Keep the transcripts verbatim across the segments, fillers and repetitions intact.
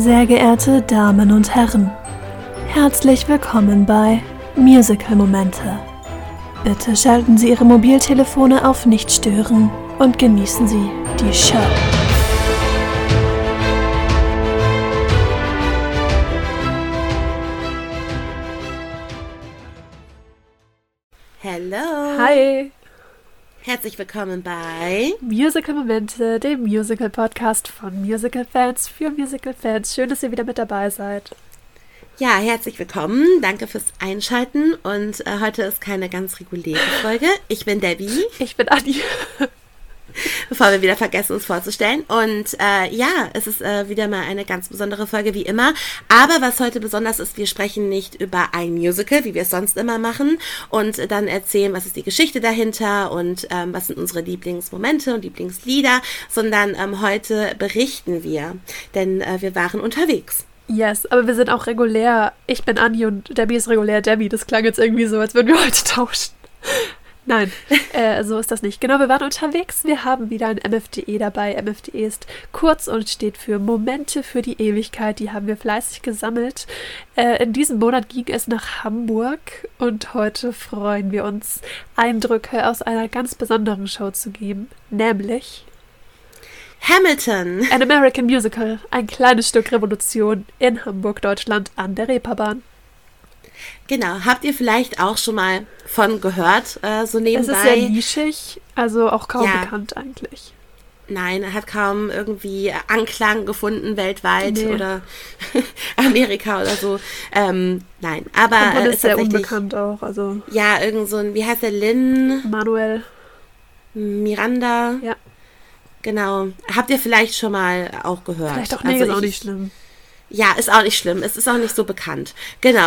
Sehr geehrte Damen und Herren, herzlich willkommen bei Musical-Momente. Bitte schalten Sie Ihre Mobiltelefone auf Nicht-Stören und genießen Sie die Show. Hallo. Hi. Herzlich willkommen bei Musical-Momente, dem Musical-Podcast von Musical-Fans für Musical-Fans. Schön, dass ihr wieder mit dabei seid. Ja, herzlich willkommen. Danke fürs Einschalten. Und äh, heute ist keine ganz reguläre Folge. Ich bin Debbie. Ich bin Anni. Bevor wir wieder vergessen, uns vorzustellen. Und äh, ja, es ist äh, wieder mal eine ganz besondere Folge, wie immer. Aber was heute besonders ist, wir sprechen nicht über ein Musical, wie wir es sonst immer machen. Und dann erzählen, was ist die Geschichte dahinter und ähm, was sind unsere Lieblingsmomente und Lieblingslieder. Sondern ähm, heute berichten wir, denn äh, wir waren unterwegs. Yes, aber wir sind auch regulär. Ich bin Anni und Debbie ist regulär Debbie. Das klang jetzt irgendwie so, als würden wir heute tauschen. Nein, äh, so ist das nicht. Genau, wir waren unterwegs. Wir haben wieder ein M F D E dabei. M F D E ist kurz und steht für Momente für die Ewigkeit. Die haben wir fleißig gesammelt. Äh, in diesem Monat ging es nach Hamburg und heute freuen wir uns, Eindrücke aus einer ganz besonderen Show zu geben, nämlich Hamilton. An American Musical, ein kleines Stück Revolution in Hamburg, Deutschland, an der Reeperbahn. Genau, habt ihr vielleicht auch schon mal von gehört, äh, so nebenbei? Es ist sehr nischig, also auch kaum ja. bekannt eigentlich. Nein, er hat kaum irgendwie Anklang gefunden weltweit Nee. oder Amerika oder so. Ähm, nein, aber Obwohl äh, es ist sehr tatsächlich, unbekannt auch, also ja, irgend so ein, wie heißt der, Lin Manuel. Miranda? Ja. Genau. Habt ihr vielleicht schon mal auch gehört? Vielleicht auch, nee, Also ist auch ich- nicht schlimm. Ja, ist auch nicht schlimm. Es ist auch nicht so bekannt. Genau.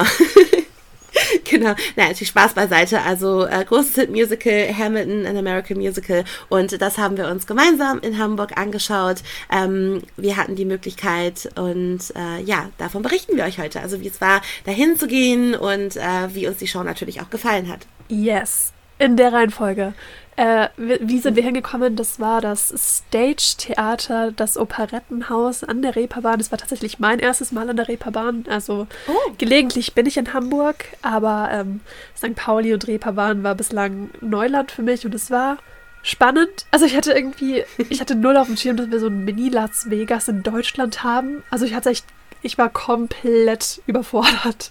Genau. Nein, natürlich Spaß beiseite. Also äh, großes Hit-Musical, Hamilton, an American Musical. Und das haben wir uns gemeinsam in Hamburg angeschaut. Ähm, wir hatten die Möglichkeit und äh, ja, davon berichten wir euch heute. Also wie es war, dahin zu gehen und äh, wie uns die Show natürlich auch gefallen hat. Yes, in der Reihenfolge. Äh, wie, wie sind wir hingekommen? Das war das Stage-Theater, das Operettenhaus an der Reeperbahn. Das war tatsächlich mein erstes Mal an der Reeperbahn. Also Oh. gelegentlich bin ich in Hamburg, aber ähm, Sankt Pauli und Reeperbahn war bislang Neuland für mich und es war spannend. Also ich hatte irgendwie, ich hatte null auf dem Schirm, dass wir so ein Mini-Las Vegas in Deutschland haben. Also ich hatte echt, ich war komplett überfordert.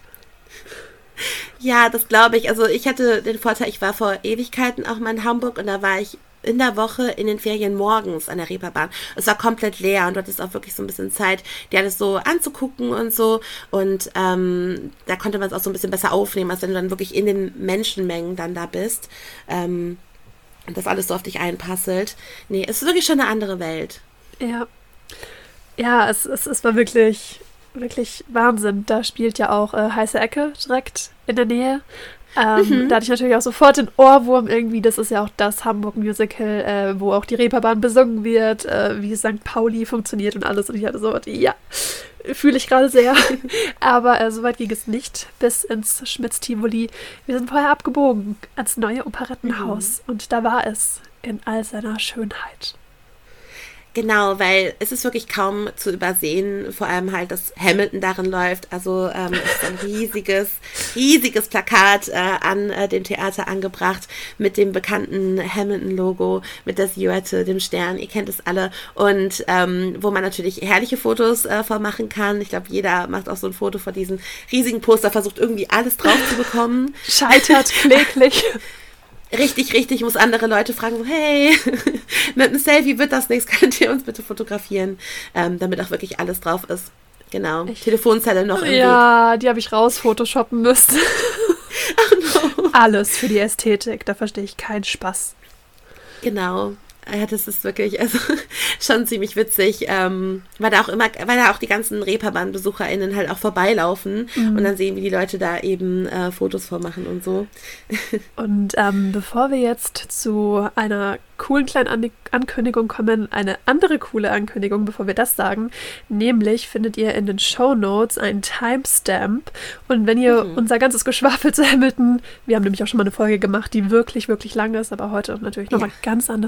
Ja, das glaube ich. Also ich hatte den Vorteil, ich war vor Ewigkeiten auch mal in Hamburg und da war ich in der Woche in den Ferien morgens an der Reeperbahn. Es war komplett leer und du hattest auch wirklich so ein bisschen Zeit, dir alles so anzugucken und so. Und ähm, da konnte man es auch so ein bisschen besser aufnehmen, als wenn du dann wirklich in den Menschenmengen dann da bist. Ähm, und das alles so auf dich einpasselt. Nee, es ist wirklich schon eine andere Welt. Ja. Ja, es, es, es war wirklich, wirklich Wahnsinn. Da spielt ja auch äh, Heiße Ecke direkt in der Nähe. Ähm, Da hatte ich natürlich auch sofort den Ohrwurm irgendwie. Das ist ja auch das Hamburg-Musical, äh, wo auch die Reeperbahn besungen wird, äh, wie Sankt Pauli funktioniert und alles. Und ich hatte so, ja, fühle ich gerade sehr. Aber äh, soweit ging es nicht bis ins Schmitz-Tivoli. Wir sind vorher abgebogen ans neue Operettenhaus. Und da war es in all seiner Schönheit. Genau, weil es ist wirklich kaum zu übersehen, vor allem halt, dass Hamilton darin läuft. Also ähm, es ist ein riesiges, riesiges Plakat äh, an äh, dem Theater angebracht mit dem bekannten Hamilton-Logo, mit der Silhouette, dem Stern, ihr kennt es alle. Und ähm, wo man natürlich herrliche Fotos äh, von machen kann. Ich glaube, jeder macht auch so ein Foto von diesem riesigen Poster, versucht irgendwie alles drauf zu bekommen. Scheitert kläglich. Richtig, richtig, muss andere Leute fragen, so, hey, mit einem Selfie wird das nichts, könnt ihr uns bitte fotografieren, ähm, damit auch wirklich alles drauf ist. Genau, Ich- Telefonzelle noch im Weg. Ja, die habe ich raus photoshoppen müssen. no. Alles für die Ästhetik, da verstehe ich keinen Spaß. Genau. Ja, das ist wirklich also schon ziemlich witzig, ähm, weil da auch immer, weil da auch die ganzen Reeperbahn-BesucherInnen halt auch vorbeilaufen Mhm. und dann sehen, wie die Leute da eben äh, Fotos vormachen und so. Und ähm, bevor wir jetzt zu einer coolen kleinen An- Ankündigung kommen, eine andere coole Ankündigung, bevor wir das sagen, nämlich findet ihr in den Shownotes einen Timestamp und wenn ihr Mhm. unser ganzes Geschwafel zu Hamilton, wir haben nämlich auch schon mal eine Folge gemacht, die wirklich, wirklich lang ist, aber heute natürlich nochmal Ja. ganz anders mit Live-Erfahrung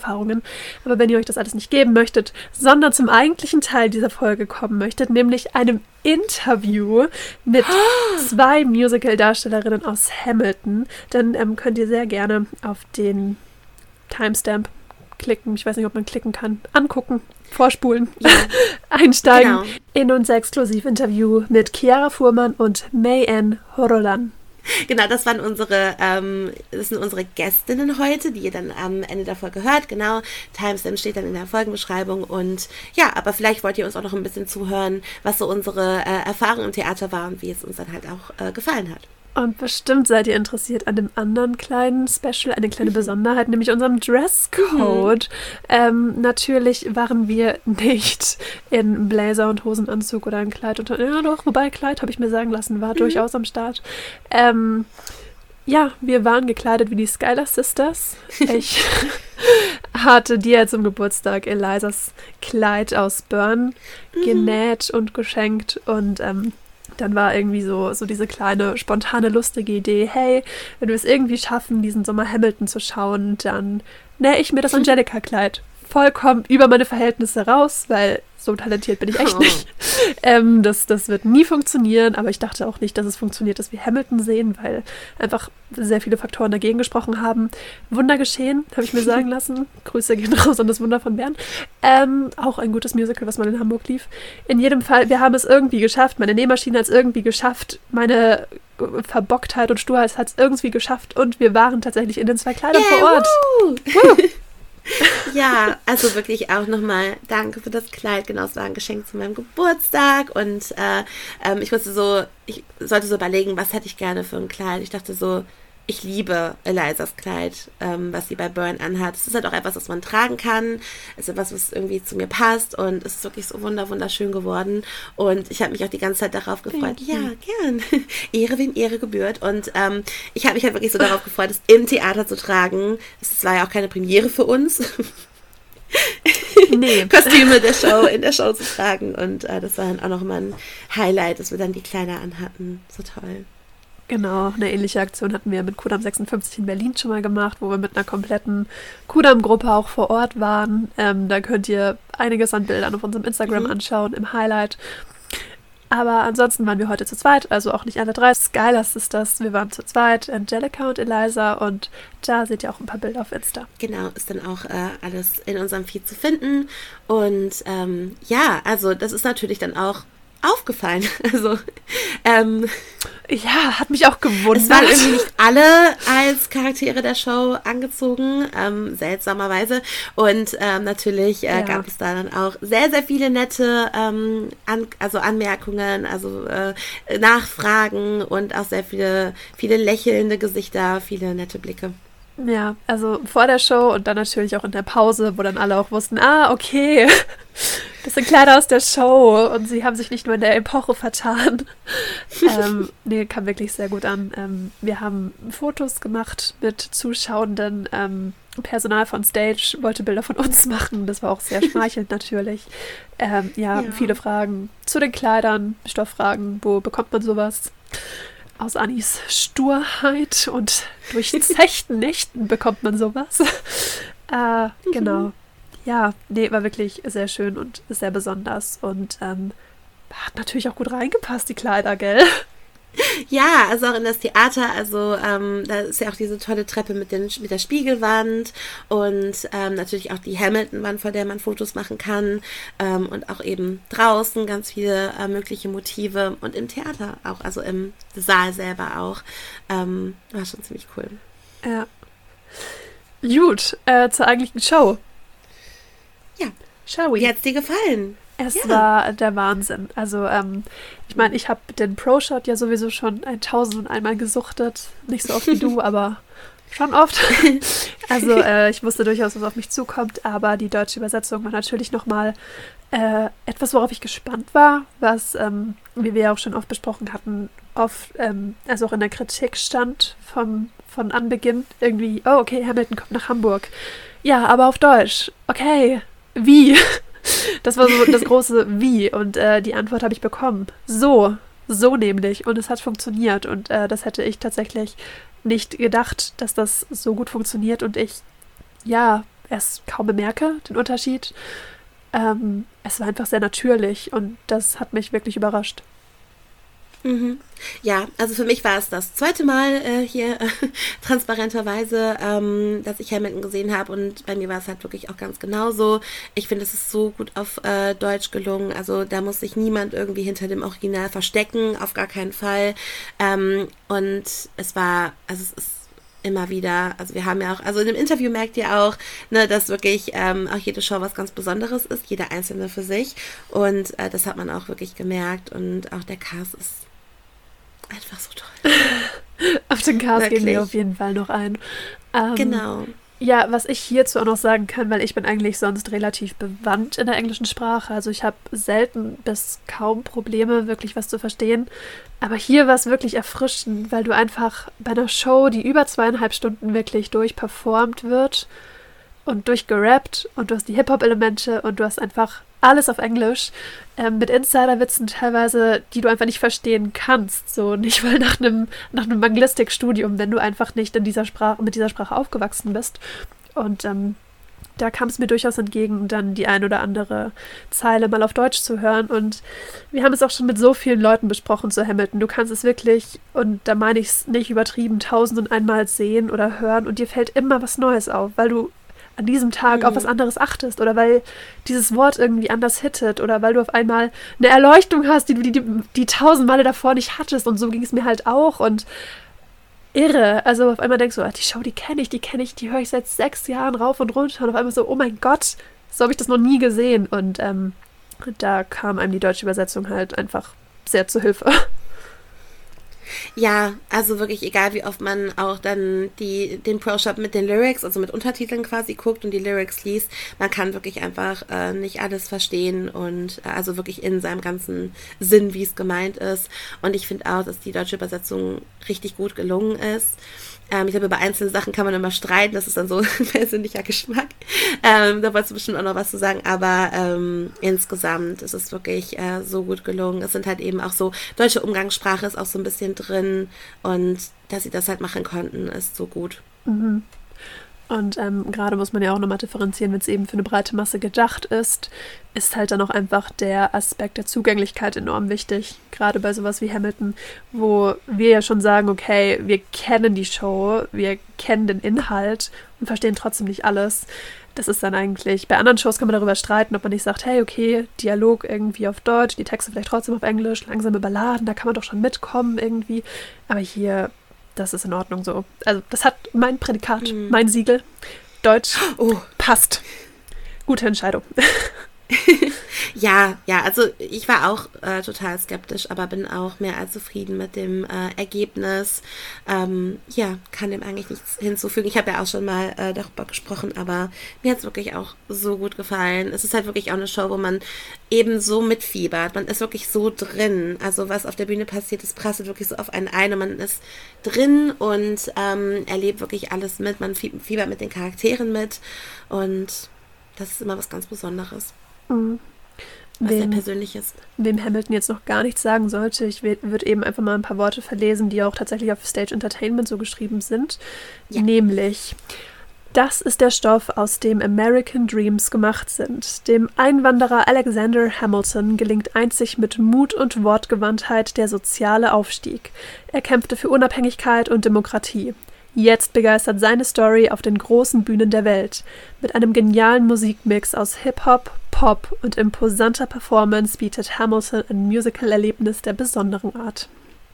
Erfahrungen. Aber wenn ihr euch das alles nicht geben möchtet, sondern zum eigentlichen Teil dieser Folge kommen möchtet, nämlich einem Interview mit zwei Musical-Darstellerinnen aus Hamilton, dann ähm, könnt ihr sehr gerne auf den Timestamp klicken, ich weiß nicht, ob man klicken kann, angucken, vorspulen, ja. einsteigen genau. in unser Exklusivinterview mit Chiara Fuhrmann und May-Ann Horolan. Genau, das waren unsere, ähm, das sind unsere Gästinnen heute, die ihr dann am Ende der Folge hört. Genau, Timestamp steht dann in der Folgenbeschreibung. Und ja, aber vielleicht wollt ihr uns auch noch ein bisschen zuhören, was so unsere äh, Erfahrungen im Theater war und wie es uns dann halt auch äh, gefallen hat. Und bestimmt seid ihr interessiert an dem anderen kleinen Special, eine kleine Besonderheit, nämlich unserem Dresscode. Mhm. Ähm, natürlich waren wir nicht in Blazer und Hosenanzug oder ein Kleid. Und, ja doch, wobei Kleid, habe ich mir sagen lassen, war mhm. durchaus am Start. Ähm, ja, wir waren gekleidet wie die Schuyler Sisters. Ich hatte dir zum Geburtstag Elisas Kleid aus Bern mhm. genäht und geschenkt und ähm, dann war irgendwie so, so diese kleine, spontane, lustige Idee, hey, wenn wir es irgendwie schaffen, diesen Sommer Hamilton zu schauen, dann nähe ich mir das Angelica-Kleid vollkommen über meine Verhältnisse raus, weil so talentiert bin ich echt oh. nicht. Ähm, das, das wird nie funktionieren, aber ich dachte auch nicht, dass es funktioniert, dass wir Hamilton sehen, weil einfach sehr viele Faktoren dagegen gesprochen haben. Wunder geschehen, habe ich mir sagen lassen. Grüße gehen raus an das Wunder von Bern. Ähm, auch ein gutes Musical, was mal in Hamburg lief. In jedem Fall, wir haben es irgendwie geschafft. Meine Nähmaschine hat es irgendwie geschafft. Meine Verbocktheit und Sturheit hat es irgendwie geschafft. Und wir waren tatsächlich in den zwei Kleidern yeah, vor Ort. Woo! Woo! Ja, also wirklich auch nochmal danke für das Kleid. Genau, es war ein Geschenk zu meinem Geburtstag und äh, ähm, ich musste so, ich sollte so überlegen, was hätte ich gerne für ein Kleid. Ich dachte so, ich liebe Elisas Kleid, ähm, was sie bei Bern anhat. Es ist halt auch etwas, was man tragen kann. Es ist etwas, was irgendwie zu mir passt und es ist wirklich so wunder, wunderschön geworden. Und ich habe mich auch die ganze Zeit darauf gefreut. Ja, gern. Ehre, wem Ehre gebührt. Und ähm, ich habe mich halt wirklich so darauf gefreut, es im Theater zu tragen. Es war ja auch keine Premiere für uns. Nee. Kostüme der Show, in der Show zu tragen. Und äh, das war dann auch nochmal ein Highlight, dass wir dann die Kleider anhatten. So toll. Genau, eine ähnliche Aktion hatten wir mit Kudam sechsundfünfzig in Berlin schon mal gemacht, wo wir mit einer kompletten Kudam-Gruppe auch vor Ort waren. Ähm, da könnt ihr einiges an Bildern auf unserem Instagram mhm. anschauen, im Highlight. Aber ansonsten waren wir heute zu zweit, also auch nicht alle drei. Schuyler Sisters, wir waren zu zweit, Angelica und Elisa und da seht ihr auch ein paar Bilder auf Insta. Genau, ist dann auch äh, alles in unserem Feed zu finden. Und ähm, ja, also das ist natürlich dann auch aufgefallen. Also, ähm, ja, hat mich auch gewundert. Es waren irgendwie nicht alle als Charaktere der Show angezogen, ähm, seltsamerweise. Und ähm, natürlich äh, ja. gab es da dann auch sehr, sehr viele nette ähm, an, also Anmerkungen, also äh, Nachfragen und auch sehr viele, viele lächelnde Gesichter, viele nette Blicke. Ja, also vor der Show und dann natürlich auch in der Pause, wo dann alle auch wussten, ah, okay, das sind Kleider aus der Show und sie haben sich nicht nur in der Epoche vertan. ähm, nee, kam wirklich sehr gut an. Ähm, wir haben Fotos gemacht mit Zuschauenden. Ähm, Personal von Stage wollte Bilder von uns machen. Das war auch sehr schmeichelnd natürlich. Ähm, ja, ja, viele Fragen zu den Kleidern, Stofffragen, wo bekommt man sowas? Aus Annis Sturheit und durchzechten Nächten bekommt man sowas. äh, genau. Ja, nee, war wirklich sehr schön und sehr besonders und ähm, hat natürlich auch gut reingepasst, die Kleider, gell? Ja, also auch in das Theater, also ähm, da ist ja auch diese tolle Treppe mit, den, mit der Spiegelwand und ähm, natürlich auch die Hamilton-Wand, vor der man Fotos machen kann ähm, und auch eben draußen ganz viele äh, mögliche Motive und im Theater auch, also im Saal selber auch. Ähm, war schon ziemlich cool. Ja. Gut, äh, zur eigentlichen Show. Ja. Shall we? Wie hat's dir gefallen? Es ja. war der Wahnsinn. Also, ähm, ich meine, ich habe den Pro-Shot ja sowieso schon ein tausend und einmal gesuchtet. Nicht so oft wie du, aber schon oft. Also, äh, ich wusste durchaus, was auf mich zukommt, aber die deutsche Übersetzung war natürlich nochmal äh, etwas, worauf ich gespannt war, was, ähm, wie wir ja auch schon oft besprochen hatten, oft, ähm, also auch in der Kritik stand vom, von Anbeginn irgendwie, oh, okay, Hamilton kommt nach Hamburg. Ja, aber auf Deutsch. Okay, wie? Das war so das große Wie und äh, die Antwort habe ich bekommen. So, so nämlich und es hat funktioniert und äh, das hätte ich tatsächlich nicht gedacht, dass das so gut funktioniert und ich, ja, erst kaum bemerke, den Unterschied. Ähm, es war einfach sehr natürlich und das hat mich wirklich überrascht. Mhm. Ja, also für mich war es das zweite Mal äh, hier äh, transparenterweise, ähm, dass ich Hamilton gesehen habe und bei mir war es halt wirklich auch ganz genauso. Ich finde, es ist so gut auf äh, Deutsch gelungen, also da muss sich niemand irgendwie hinter dem Original verstecken, auf gar keinen Fall. Ähm, und es war, also es ist immer wieder, also wir haben ja auch, also in dem Interview merkt ihr auch, ne, dass wirklich ähm, auch jede Show was ganz Besonderes ist, jede einzelne für sich und äh, das hat man auch wirklich gemerkt und auch der Cast ist einfach so toll. Auf den Cast Wirklich. gehen wir auf jeden Fall noch ein. Ähm, Genau. Ja, was ich hierzu auch noch sagen kann, weil ich bin eigentlich sonst relativ bewandt in der englischen Sprache. Also ich habe selten bis kaum Probleme, wirklich was zu verstehen. Aber hier war es wirklich erfrischend, weil du einfach bei einer Show, die über zweieinhalb Stunden wirklich durchperformt wird und durchgerappt und du hast die Hip-Hop-Elemente und du hast einfach alles auf Englisch, ähm, mit Insider-Witzen teilweise, die du einfach nicht verstehen kannst. So nicht mal nach einem nach einem Anglistik-Studium, wenn du einfach nicht in dieser Sprache, mit dieser Sprache aufgewachsen bist. Und ähm, da kam es mir durchaus entgegen, dann die ein oder andere Zeile mal auf Deutsch zu hören. Und wir haben es auch schon mit so vielen Leuten besprochen zu Hamilton. Du kannst es wirklich, und da meine ich es nicht übertrieben, tausend und einmal sehen oder hören und dir fällt immer was Neues auf, weil du an diesem Tag mhm. auf was anderes achtest oder weil dieses Wort irgendwie anders hittet oder weil du auf einmal eine Erleuchtung hast, die du die, die, die tausend Male davor nicht hattest und so ging es mir halt auch und irre. Also auf einmal denkst du, ah, die Show, die kenne ich, die kenne ich, die höre ich seit sechs Jahren rauf und runter und auf einmal so, oh mein Gott, so habe ich das noch nie gesehen und ähm, da kam einem die deutsche Übersetzung halt einfach sehr zu Hilfe. Ja, also wirklich egal, wie oft man auch dann die, den Pro-Shop mit den Lyrics, also mit Untertiteln quasi guckt und die Lyrics liest, man kann wirklich einfach äh, nicht alles verstehen und äh, also wirklich in seinem ganzen Sinn, wie es gemeint ist. Und ich finde auch, dass die deutsche Übersetzung richtig gut gelungen ist. Ähm, ich glaube, über einzelne Sachen kann man immer streiten, das ist dann so ein persönlicher Geschmack. Ähm, da wolltest du bestimmt auch noch was zu sagen, aber ähm, insgesamt ist es wirklich äh, so gut gelungen. Es sind halt eben auch so, deutsche Umgangssprache ist auch so ein bisschen drin und dass sie das halt machen konnten, ist so gut. Mhm. Und ähm, gerade muss man ja auch nochmal differenzieren, wenn es eben für eine breite Masse gedacht ist, ist halt dann auch einfach der Aspekt der Zugänglichkeit enorm wichtig. Gerade bei sowas wie Hamilton, wo wir ja schon sagen, okay, wir kennen die Show, wir kennen den Inhalt und verstehen trotzdem nicht alles. Das ist dann eigentlich, bei anderen Shows kann man darüber streiten, ob man nicht sagt, hey, okay, Dialog irgendwie auf Deutsch, die Texte vielleicht trotzdem auf Englisch, langsame Balladen, da kann man doch schon mitkommen irgendwie. Aber hier, das ist in Ordnung so. Also das hat mein Prädikat, hm. mein Siegel. Deutsch oh. passt. Gute Entscheidung. Ja, ja, also ich war auch äh, total skeptisch, aber bin auch mehr als zufrieden mit dem äh, Ergebnis. Ähm, ja, kann dem eigentlich nichts hinzufügen. Ich habe ja auch schon mal äh, darüber gesprochen, aber mir hat es wirklich auch so gut gefallen. Es ist halt wirklich auch eine Show, wo man eben so mitfiebert. Man ist wirklich so drin. Also was auf der Bühne passiert, das prasselt wirklich so auf einen ein und man ist drin und ähm, erlebt wirklich alles mit. Man fiebert mit den Charakteren mit und das ist immer was ganz Besonderes. Mhm. Was wem, sehr persönlich ist. Wem Hamilton jetzt noch gar nichts sagen sollte, ich würde eben einfach mal ein paar Worte verlesen, die auch tatsächlich auf Stage Entertainment so geschrieben sind. Ja. Nämlich, das ist der Stoff, aus dem American Dreams gemacht sind. Dem Einwanderer Alexander Hamilton gelingt einzig mit Mut und Wortgewandtheit der soziale Aufstieg. Er kämpfte für Unabhängigkeit und Demokratie. Jetzt begeistert seine Story auf den großen Bühnen der Welt. Mit einem genialen Musikmix aus Hip-Hop, Pop und imposanter Performance bietet Hamilton ein Musical-Erlebnis der besonderen Art.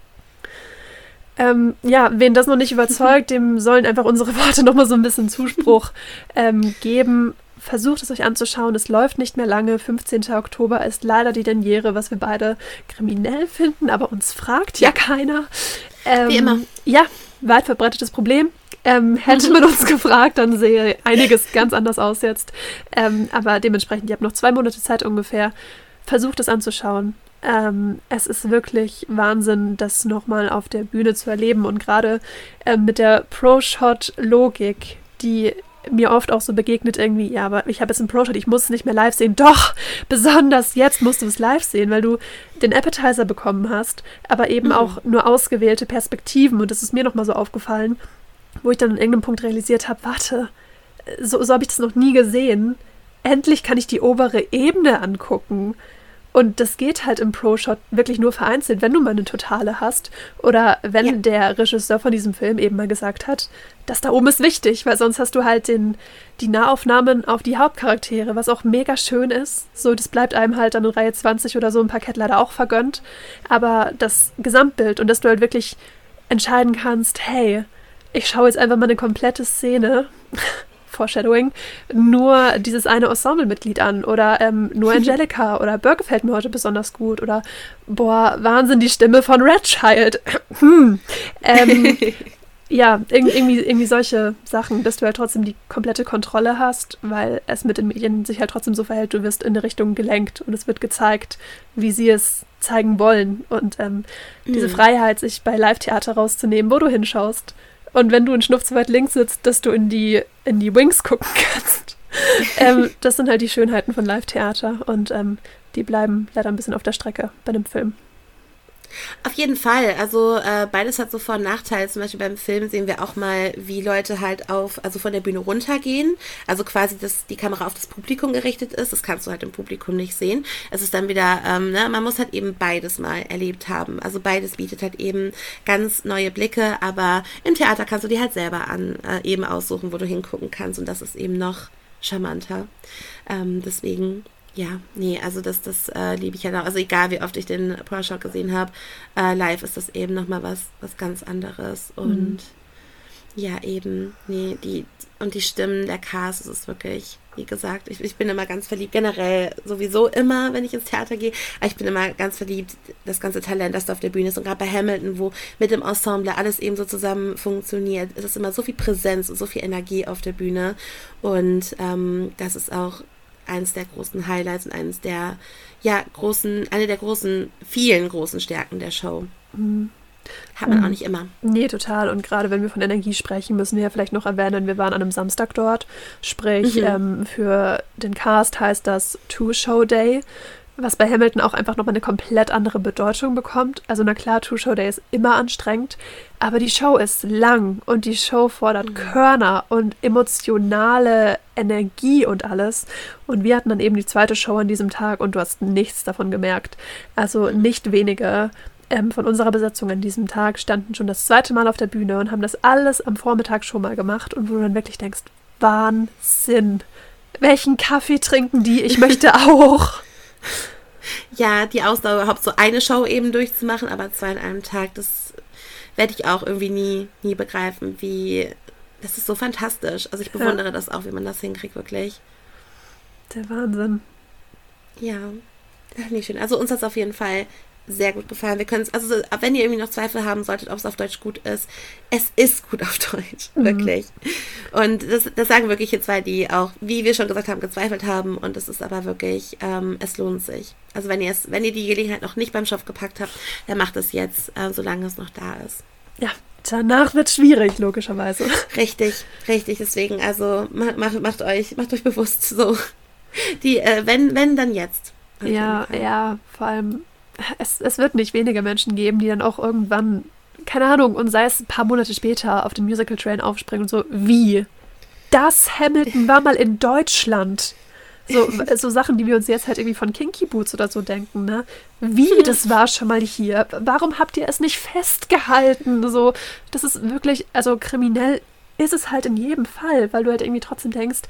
Ähm, ja, wen das noch nicht überzeugt, dem sollen einfach unsere Worte nochmal so ein bisschen Zuspruch ähm, geben. Versucht es euch anzuschauen, es läuft nicht mehr lange. fünfzehnten Oktober ist leider die Derniere, was wir beide kriminell finden, aber uns fragt ja, ja keiner. Ähm, Wie immer. Ja, weit verbreitetes Problem. Ähm, hätte man uns gefragt, dann sähe einiges ganz anders aus jetzt. Ähm, aber dementsprechend, ihr habt noch zwei Monate Zeit ungefähr. Versucht es anzuschauen. Ähm, es ist wirklich Wahnsinn, das nochmal auf der Bühne zu erleben. Und gerade ähm, mit der Pro-Shot-Logik, die mir oft auch so begegnet irgendwie, ja, aber ich habe jetzt einen Pro-Shot, ich muss es nicht mehr live sehen. Doch, besonders jetzt musst du es live sehen, weil du den Appetizer bekommen hast, aber eben mhm. auch nur ausgewählte Perspektiven. Und das ist mir nochmal so aufgefallen, wo ich dann an irgendeinem Punkt realisiert habe, warte, so, so habe ich das noch nie gesehen. Endlich kann ich die obere Ebene angucken. Und das geht halt im Pro-Shot wirklich nur vereinzelt, wenn du mal eine Totale hast. Oder wenn ja. der Regisseur von diesem Film eben mal gesagt hat, das da oben ist wichtig, weil sonst hast du halt den, die Nahaufnahmen auf die Hauptcharaktere, was auch mega schön ist. So, das bleibt einem halt dann in Reihe zwanzig oder so im Parkett leider auch vergönnt. Aber das Gesamtbild und dass du halt wirklich entscheiden kannst, hey, ich schaue jetzt einfach mal eine komplette Szene Foreshadowing, nur dieses eine Ensemblemitglied an oder ähm, nur Angelica oder Burr gefällt mir heute besonders gut oder boah, Wahnsinn, die Stimme von Red Child. hm. ähm, ja, irgendwie, irgendwie solche Sachen, dass du halt trotzdem die komplette Kontrolle hast, weil es mit den Medien sich halt trotzdem so verhält, du wirst in eine Richtung gelenkt und es wird gezeigt, wie sie es zeigen wollen und ähm, mhm. diese Freiheit, sich bei Live-Theater rauszunehmen, wo du hinschaust. Und wenn du in Schnupf zu weit links sitzt, dass du in die, in die Wings gucken kannst. ähm, das sind halt die Schönheiten von Live-Theater. Und ähm, die bleiben leider ein bisschen auf der Strecke bei dem Film. Auf jeden Fall. Also äh, beides hat so Vor- und Nachteile. Zum Beispiel beim Film sehen wir auch mal, wie Leute halt auf, also von der Bühne runtergehen. Also quasi, dass die Kamera auf das Publikum gerichtet ist. Das kannst du halt im Publikum nicht sehen. Es ist dann wieder, ähm, ne, man muss halt eben beides mal erlebt haben. Also beides bietet halt eben ganz neue Blicke. Aber im Theater kannst du dir halt selber an äh, eben aussuchen, wo du hingucken kannst. Und das ist eben noch charmanter. Ähm, deswegen... Ja, nee, also das, das äh, liebe ich ja halt auch. Also egal, wie oft ich den Pro-Shot gesehen habe, äh, live ist das eben nochmal was, was ganz anderes. Und mhm. ja, eben, nee, die, und die Stimmen, der Cast, es ist wirklich, wie gesagt, ich, ich bin immer ganz verliebt. Generell sowieso immer, wenn ich ins Theater gehe, aber ich bin immer ganz verliebt, das ganze Talent, das da auf der Bühne ist. Und gerade bei Hamilton, wo mit dem Ensemble alles eben so zusammen funktioniert, es ist immer so viel Präsenz und so viel Energie auf der Bühne. Und ähm, das ist auch eines der großen Highlights und eines der, ja, großen, eine der großen, vielen großen Stärken der Show. Mhm. Hat man mhm. auch nicht immer. Nee, total. Und gerade wenn wir von Energie sprechen, müssen wir ja vielleicht noch erwähnen, wir waren an einem Samstag dort. Sprich, mhm. ähm, für den Cast heißt das Two-Show-Day, was bei Hamilton auch einfach nochmal eine komplett andere Bedeutung bekommt. Also na klar, Two-Show-Day ist immer anstrengend, aber die Show ist lang und die Show fordert mhm. Körner und emotionale Energie und alles. Und wir hatten dann eben die zweite Show an diesem Tag und du hast nichts davon gemerkt. Also nicht wenige ähm, von unserer Besetzung an diesem Tag standen schon das zweite Mal auf der Bühne und haben das alles am Vormittag schon mal gemacht und wo du dann wirklich denkst, Wahnsinn, welchen Kaffee trinken die? Ich möchte auch. Ja, die Ausdauer, überhaupt so eine Show eben durchzumachen, aber zwei an einem Tag, das werde ich auch irgendwie nie, nie begreifen, wie, das ist so fantastisch. Also ich bewundere ja. das auch, wie man das hinkriegt, wirklich. Der Wahnsinn. Ja, nicht schön. Also uns hat es auf jeden Fall sehr gut gefallen. Wir können es, also wenn ihr irgendwie noch Zweifel haben solltet, ob es auf Deutsch gut ist, es ist gut auf Deutsch, mhm. wirklich. Und das, das sagen wirklich hier zwei, die auch, wie wir schon gesagt haben, gezweifelt haben und es ist aber wirklich, ähm, es lohnt sich. Also wenn ihr es, wenn ihr die Gelegenheit noch nicht beim Schopf gepackt habt, dann macht es jetzt, äh, solange es noch da ist. Ja, danach wird es schwierig, logischerweise. Richtig, richtig, deswegen, also macht, macht euch, macht euch bewusst so, die, äh, wenn, wenn, dann jetzt. Ja, ja, vor allem Es, es wird nicht wenige Menschen geben, die dann auch irgendwann, keine Ahnung, und sei es ein paar Monate später auf den Musical-Train aufspringen und so, wie? Das Hamilton war mal in Deutschland. So, so Sachen, die wir uns jetzt halt irgendwie von Kinky Boots oder so denken, ne? Wie, das war schon mal hier. Warum habt ihr es nicht festgehalten? So, das ist wirklich, also kriminell ist es halt in jedem Fall, weil du halt irgendwie trotzdem denkst,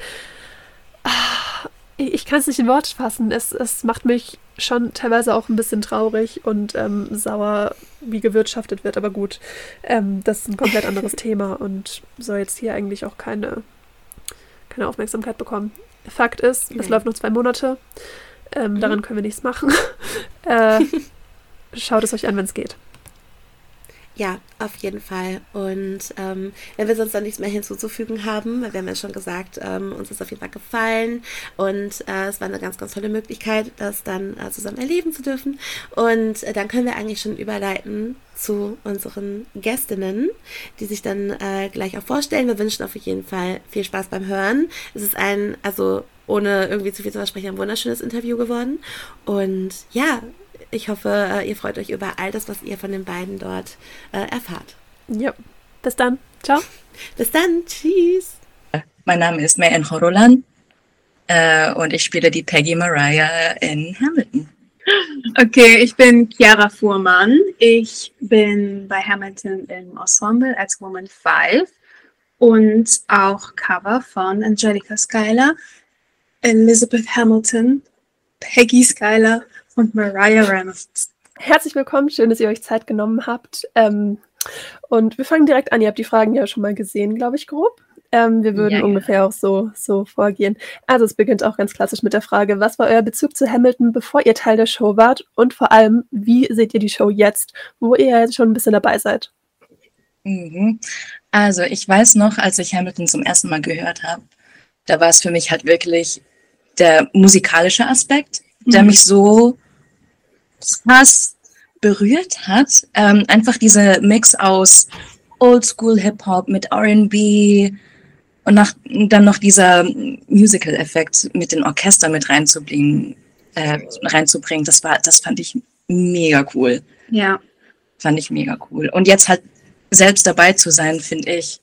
ah, ich kann es nicht in Worte fassen. Es, es macht mich schon teilweise auch ein bisschen traurig und ähm, sauer, wie gewirtschaftet wird. Aber gut, ähm, das ist ein komplett anderes Thema und soll jetzt hier eigentlich auch keine, keine Aufmerksamkeit bekommen. Fakt ist, es läuft noch zwei Monate. Ähm, mhm. Daran können wir nichts machen. äh, schaut es euch an, wenn es geht. Ja, auf jeden Fall. Und ähm, wenn wir sonst noch nichts mehr hinzuzufügen haben, wir haben ja schon gesagt, ähm, uns ist auf jeden Fall gefallen und äh, es war eine ganz, ganz tolle Möglichkeit, das dann äh, zusammen erleben zu dürfen. Und äh, dann können wir eigentlich schon überleiten zu unseren Gästinnen, die sich dann äh, gleich auch vorstellen. Wir wünschen auf jeden Fall viel Spaß beim Hören. Es ist ein, also ohne irgendwie zu viel zu versprechen, ein wunderschönes Interview geworden. Und ja, ich hoffe, ihr freut euch über all das, was ihr von den beiden dort äh, erfahrt. Ja, bis dann. Ciao. Bis dann. Tschüss. Mein Name ist Mayen Horolan äh, und ich spiele die Peggy Mariah in Hamilton. Okay, ich bin Chiara Fuhrmann. Ich bin bei Hamilton im Ensemble als Woman Five und auch Cover von Angelica Schuyler, Elizabeth Hamilton, Peggy Schuyler und Mariah Reynolds. Herzlich willkommen, schön, dass ihr euch Zeit genommen habt. Ähm, und wir fangen direkt an. Ihr habt die Fragen ja schon mal gesehen, glaube ich, grob. Ähm, wir würden ja, ungefähr ja. auch so, so vorgehen. Also es beginnt auch ganz klassisch mit der Frage, was war euer Bezug zu Hamilton, bevor ihr Teil der Show wart? Und vor allem, wie seht ihr die Show jetzt, wo ihr jetzt schon ein bisschen dabei seid? Mhm. Also ich weiß noch, als ich Hamilton zum ersten Mal gehört habe, da war es für mich halt wirklich der musikalische Aspekt, mhm. der mich so krass berührt hat. Ähm, einfach dieser Mix aus Oldschool Hip-Hop mit R and B und nach, dann noch dieser Musical-Effekt mit dem Orchester mit reinzubringen, äh, reinzubringen. Das war, das fand ich mega cool. Ja. Fand ich mega cool. Und jetzt halt selbst dabei zu sein, finde ich,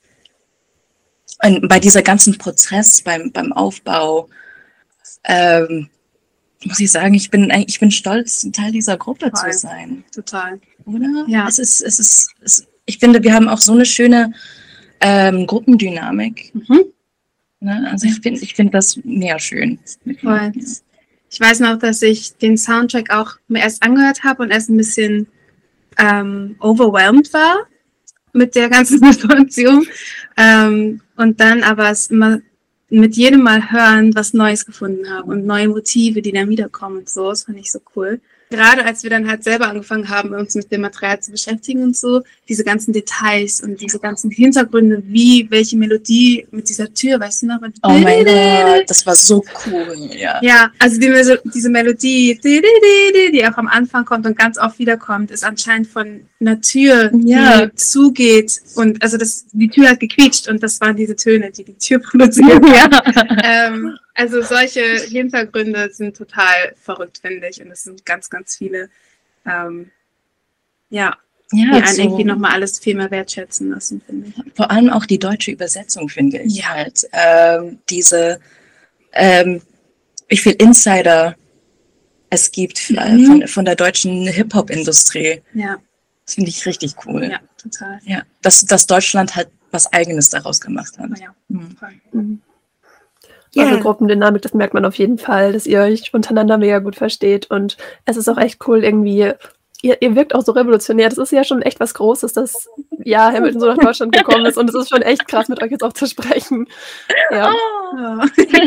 und bei dieser ganzen Prozess, beim, beim Aufbau, ähm, muss ich sagen, ich bin, ich bin stolz, Teil dieser Gruppe Total. zu sein. Total. Oder? Ja. Es ist, es ist, es, ich finde, wir haben auch so eine schöne ähm, Gruppendynamik. Mhm. Ne? Also ich finde, ich finde das mega schön. Voll. Ja. Ich weiß noch, dass ich den Soundtrack auch mir erst angehört habe und erst ein bisschen ähm, overwhelmed war mit der ganzen Situation. Ähm, und dann aber es immer mit jedem Mal hören, was Neues gefunden habe und neue Motive, die dann wiederkommen und so. Das fand ich so cool. Gerade als wir dann halt selber angefangen haben, uns mit dem Material zu beschäftigen und so, diese ganzen Details und diese ganzen Hintergründe, wie, welche Melodie mit dieser Tür, weißt du noch? Oh mein Gott, das war so cool, ja. Ja, also die, diese Melodie, die auch am Anfang kommt und ganz oft wiederkommt, ist anscheinend von einer Tür, ja. die zugeht und also das, die Tür hat gequietscht und das waren diese Töne, die die Tür produziert. Ja. ähm, Also solche Hintergründe sind total verrückt, finde ich. Und es sind ganz, ganz viele, ähm, ja, ja, die einen so irgendwie nochmal alles viel mehr wertschätzen lassen, finde ich. Vor allem auch die deutsche Übersetzung, finde ich. Ja. Halt. Ähm, diese, ähm, wie viel Insider es gibt mhm. von, von der deutschen Hip-Hop-Industrie. Ja. Das finde ich richtig cool. Ja, total. Ja, dass, dass Deutschland halt was Eigenes daraus gemacht hat. Ja, mhm. Mhm. Ja. Also Gruppendynamik, das merkt man auf jeden Fall, dass ihr euch untereinander mega gut versteht und es ist auch echt cool irgendwie, ihr, ihr wirkt auch so revolutionär, das ist ja schon echt was Großes, dass ja Hamilton so nach Deutschland gekommen ist und es ist schon echt krass, mit euch jetzt auch zu sprechen. Ja. Oh.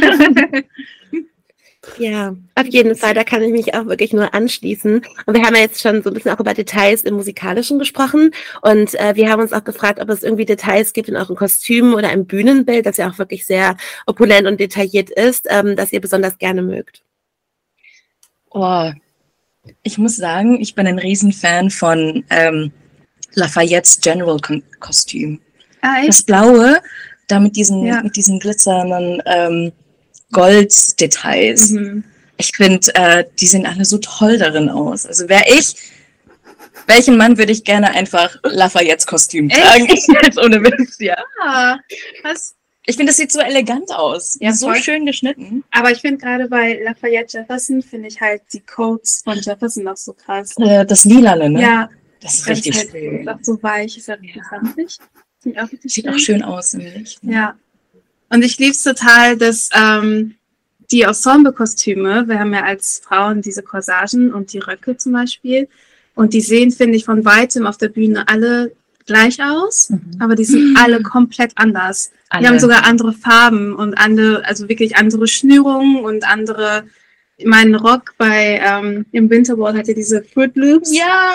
Ja, auf jeden Fall, da kann ich mich auch wirklich nur anschließen. Und wir haben ja jetzt schon so ein bisschen auch über Details im Musikalischen gesprochen und äh, wir haben uns auch gefragt, ob es irgendwie Details gibt in euren Kostümen oder im Bühnenbild, das ja auch wirklich sehr opulent und detailliert ist, ähm, das ihr besonders gerne mögt. Oh, ich muss sagen, ich bin ein Riesenfan von ähm, Lafayette's General-Kostüm. Ah, das Blaue, da mit diesen, ja. mit diesen glitzernden ähm, Golddetails. Mhm. Ich finde, äh, die sehen alle so toll darin aus. Also wäre ich, welchen Mann würde ich gerne einfach Lafayette's Kostüm tragen? Ich jetzt ohne Witz, ja. Ah, was? Ich finde, das sieht so elegant aus. Ja, so voll. Schön geschnitten. Aber ich finde gerade bei Lafayette Jefferson, finde ich halt die Coats von Jefferson auch so krass. Äh, das Lilane, ne? Ja. Das ist das richtig halt, schön. Ist auch so weich, ist halt interessant. Sieht auch, Sieht auch schön aus, nämlich. Ja. Und ich liebe es total, dass ähm, die Ensemble-Kostüme, wir haben ja als Frauen diese Corsagen und die Röcke zum Beispiel, und die sehen, finde ich, von weitem auf der Bühne alle gleich aus, mhm. aber die sind alle komplett anders. Alle. Die haben sogar andere Farben und andere, also wirklich andere Schnürungen und andere, mein Rock bei ähm, im Winterboard hat ja diese Fruit Loops. Ja!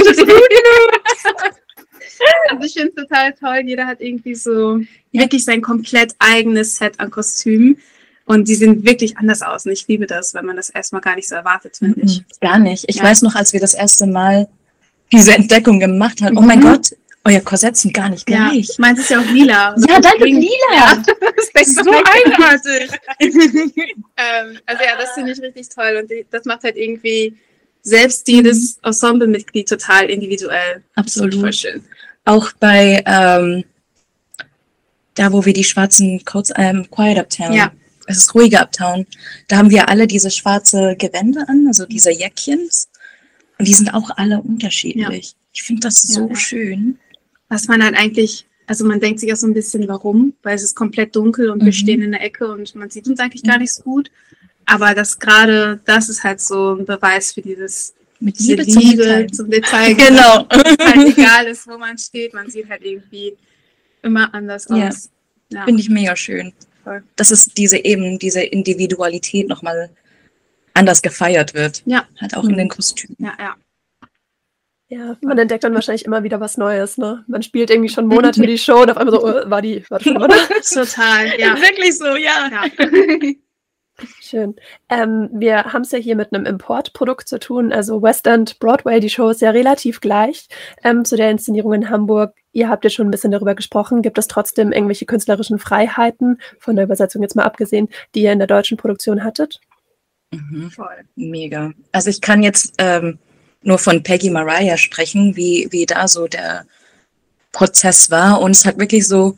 Also ich finde es total toll, jeder hat irgendwie so ja. wirklich sein komplett eigenes Set an Kostümen und die sehen wirklich anders aus und ich liebe das, weil man das erstmal gar nicht so erwartet, finde ich. Gar nicht. Ich ja. weiß noch, als wir das erste Mal diese Entdeckung gemacht haben, mhm. oh mein Gott, euer Korsett sind gar nicht gleich. Ja, meins ist ja auch lila. Ja, danke, lila. Ja, das ist so eigenartig. ähm, also ja, das finde ich richtig toll und die, das macht halt irgendwie selbst jedes Ensemble-Mitglied total individuell. Absolut. Voll schön. Auch bei, ähm, da wo wir die schwarzen Coats, ähm, Quiet Uptown, Ja. es ist ruhiger Uptown, da haben wir alle diese schwarze Gewänder an, also diese Jäckchens. Und die sind auch alle unterschiedlich. Ich finde das so Ja, ja. schön. Was man halt eigentlich, also man denkt sich auch so ein bisschen, warum, weil es ist komplett dunkel und wir Mhm. stehen in der Ecke und man sieht uns eigentlich gar nicht so gut. Aber das gerade, das ist halt so ein Beweis für dieses Mit diese Liebe zum Liebe Detail. zum Detail. Genau. Dass es halt egal ist, wo man steht, man sieht halt irgendwie immer anders Ja. aus. Ja. Finde ich mega schön. Voll. Dass es diese eben, diese Individualität nochmal anders gefeiert wird. Ja. Halt auch in den Kostümen. Ja, ja. Ja, man entdeckt dann wahrscheinlich immer wieder was Neues, ne? Man spielt irgendwie schon Monate die Show und auf einmal so, äh, war die, war das schon immer da? Total, ja. Wirklich so, ja. ja. Schön. Ähm, wir haben es ja hier mit einem Importprodukt zu tun, also West End, Broadway, die Show ist ja relativ gleich ähm, zu der Inszenierung in Hamburg. Ihr habt ja schon ein bisschen darüber gesprochen. Gibt es trotzdem irgendwelche künstlerischen Freiheiten, von der Übersetzung jetzt mal abgesehen, die ihr in der deutschen Produktion hattet? Mhm. Voll. Mega. Also ich kann jetzt ähm, nur von Peggy Mariah sprechen, wie, wie da so der Prozess war. Und es hat wirklich so,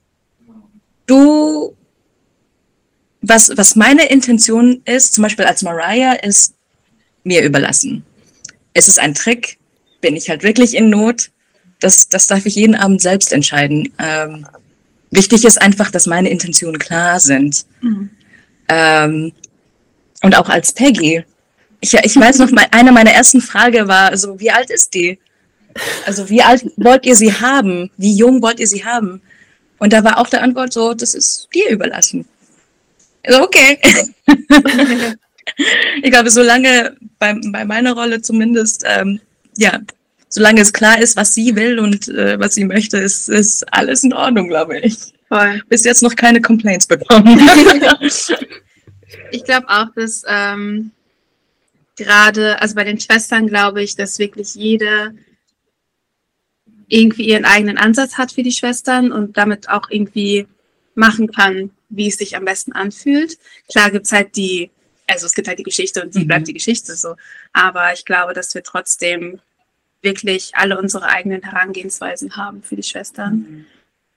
du, was, was meine Intention ist, zum Beispiel als Mariah, ist mir überlassen. Ist es ein Trick? Bin ich halt wirklich in Not? Das, das darf ich jeden Abend selbst entscheiden. Ähm, wichtig ist einfach, dass meine Intentionen klar sind. Mhm. Ähm, und auch als Peggy. Ich, ich weiß noch, mal, eine meiner ersten Fragen war, also, wie alt ist die? Also, wie alt wollt ihr sie haben? Wie jung wollt ihr sie haben? Und da war auch die Antwort so, das ist dir überlassen. Also, okay. Ich glaube, solange, bei, bei meiner Rolle zumindest, ähm, ja, solange es klar ist, was sie will und äh, was sie möchte, ist, ist alles in Ordnung, glaube ich. Voll. Bis jetzt noch keine Complaints bekommen. Ich glaube auch, dass ähm, gerade, also bei den Schwestern glaube ich, dass wirklich jede irgendwie ihren eigenen Ansatz hat für die Schwestern und damit auch irgendwie machen kann, wie es sich am besten anfühlt. Klar gibt es halt die, also es gibt halt die Geschichte und die Mhm. bleibt die Geschichte so. Aber ich glaube, dass wir trotzdem wirklich alle unsere eigenen Herangehensweisen haben für die Schwestern.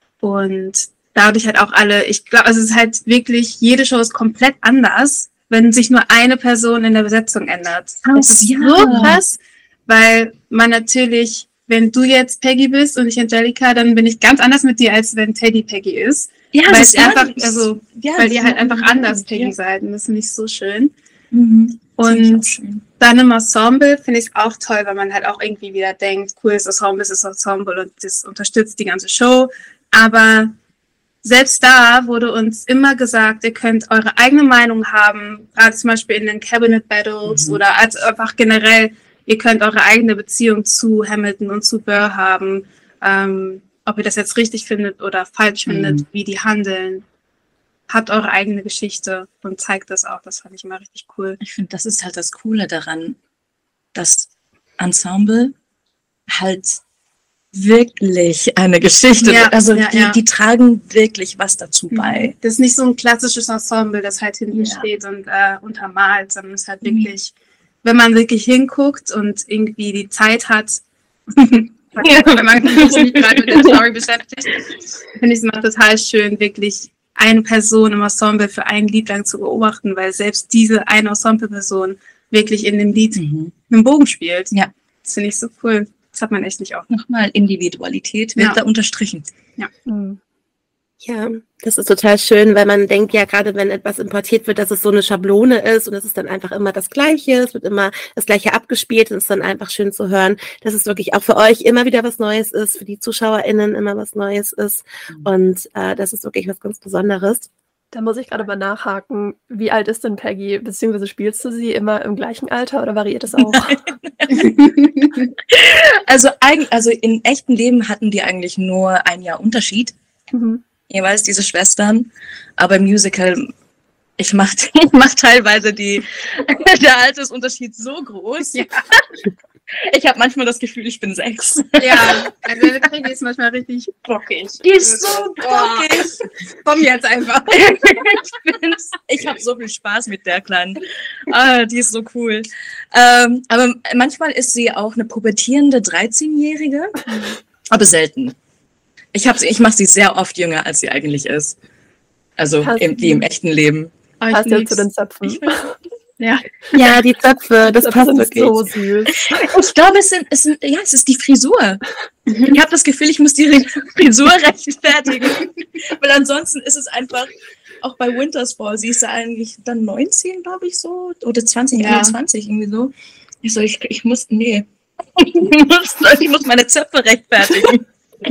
Und dadurch halt auch alle, ich glaube, also es ist halt wirklich, jede Show ist komplett anders, wenn sich nur eine Person in der Besetzung ändert. Das ist ja. so krass, weil man natürlich, wenn du jetzt Peggy bist und ich Angelika, dann bin ich ganz anders mit dir, als wenn Teddy Peggy ist. Ja, weil das es einfach, war- also, ja, weil das ihr halt war- einfach anders Peggy ja. seid und das finde ich so schön. Mhm. Das finde ich Und auch schön. dann im Ensemble finde ich es auch toll, weil man halt auch irgendwie wieder denkt, cool, das Ensemble ist das Ensemble und das unterstützt die ganze Show. Aber selbst da wurde uns immer gesagt, ihr könnt eure eigene Meinung haben, gerade zum Beispiel in den Cabinet Battles Mhm. oder als einfach generell, ihr könnt eure eigene Beziehung zu Hamilton und zu Burr haben. Ähm, ob ihr das jetzt richtig findet oder falsch Mhm. findet, wie die handeln. Habt eure eigene Geschichte und zeigt das auch. Das fand ich immer richtig cool. Ich finde, das ist halt das Coole daran, dass Ensemble halt wirklich eine Geschichte, Ja, also ja, die, ja. die tragen wirklich was dazu bei. Das ist nicht so ein klassisches Ensemble, das halt hinten Ja. steht und äh, untermalt, sondern es ist halt Mhm. wirklich, wenn man wirklich hinguckt und irgendwie die Zeit hat, wenn man sich nicht gerade mit der Story beschäftigt, finde ich es immer total schön, wirklich eine Person im Ensemble für ein Lied lang zu beobachten, weil selbst diese eine Ensemble-Person wirklich in dem Lied Mhm. einen Bogen spielt. Ja. Das finde ich so cool. Das hat man echt nicht oft. Nochmal, Individualität wird Ja. da unterstrichen. Mhm. Ja, das ist total schön, weil man denkt ja gerade, wenn etwas importiert wird, dass es so eine Schablone ist und es ist dann einfach immer das Gleiche, es wird immer das Gleiche abgespielt und es ist dann einfach schön zu hören, dass es wirklich auch für euch immer wieder was Neues ist, für die ZuschauerInnen immer was Neues ist und äh, das ist wirklich was ganz Besonderes. Da muss ich gerade mal nachhaken. Wie alt ist denn Peggy? Beziehungsweise spielst du sie immer im gleichen Alter oder variiert es auch? Also, eig- also im echten Leben hatten die eigentlich nur ein Jahr Unterschied, Mhm. jeweils diese Schwestern, aber im Musical, ich mache ich mach teilweise die, der Altersunterschied so groß. Ja. Ich habe manchmal das Gefühl, ich bin sechs. Ja, also meine Peggy ist manchmal richtig bockig. Die ist so bockig. Komm jetzt einfach. ich bin's. Ich habe so viel Spaß mit der Kleinen. Ah, die ist so cool. Ähm, aber manchmal ist sie auch eine pubertierende dreizehnjährige, aber selten. Ich, hab sie- ich mache sie sehr oft jünger, als sie eigentlich ist. Also Passt. im, wie im echten Leben. Oh, ich Passt ja lieb's. zu den Zöpfen. Ich will- Ja. Ja, die Zöpfe, das Zöpfe passt sind wirklich. so süß. Ich glaube, es sind, es sind, ja, es ist die Frisur. Ich habe das Gefühl, ich muss die Frisur rechtfertigen. Weil ansonsten ist es einfach, auch bei Winter's Fall, sie ist ja eigentlich dann neunzehn, glaube ich, so. Oder zwanzig, Ja. einundzwanzig, irgendwie so. Ich so, ich, ich muss, nee. Ich muss, ich muss meine Zöpfe rechtfertigen.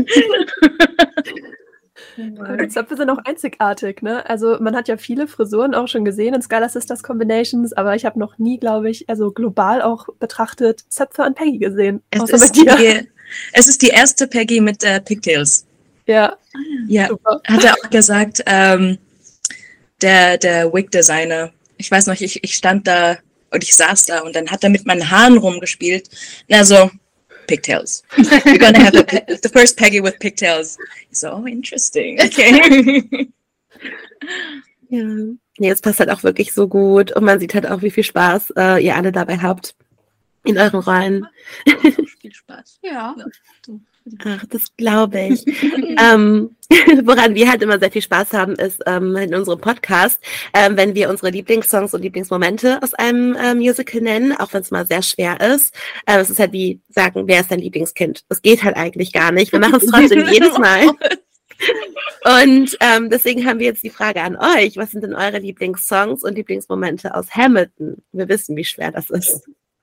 Aber die Zöpfe sind auch einzigartig, ne? Also man hat ja viele Frisuren auch schon gesehen in Skylar Sisters Combinations, aber ich habe noch nie, glaube ich, also global auch betrachtet, Zöpfe an Peggy gesehen. Es Außer ist, bei dir. die, es ist die erste Peggy mit äh, Pigtails. Ja, Ja, super. hat er auch gesagt, ähm, der, der Wig-Designer, ich weiß noch, ich, ich stand da und ich saß da und dann hat er mit meinen Haaren rumgespielt. Na so, Pigtails. We're gonna have the, the first Peggy with pigtails. So, oh, interesting. Okay. Ja. Nee, es passt halt auch wirklich so gut und man sieht halt auch, wie viel Spaß äh, ihr alle dabei habt in euren Rollen. Viel Spaß. Ja. Ach, das glaube ich. ähm, woran wir halt immer sehr viel Spaß haben, ist ähm, in unserem Podcast, ähm, wenn wir unsere Lieblingssongs und Lieblingsmomente aus einem äh, Musical nennen, auch wenn es mal sehr schwer ist. Ähm, es ist halt wie sagen, wer ist dein Lieblingskind? Das geht halt eigentlich gar nicht. Wir machen es trotzdem jedes Mal. Und ähm, deswegen haben wir jetzt die Frage an euch. Was sind denn eure Lieblingssongs und Lieblingsmomente aus Hamilton? Wir wissen, wie schwer das ist.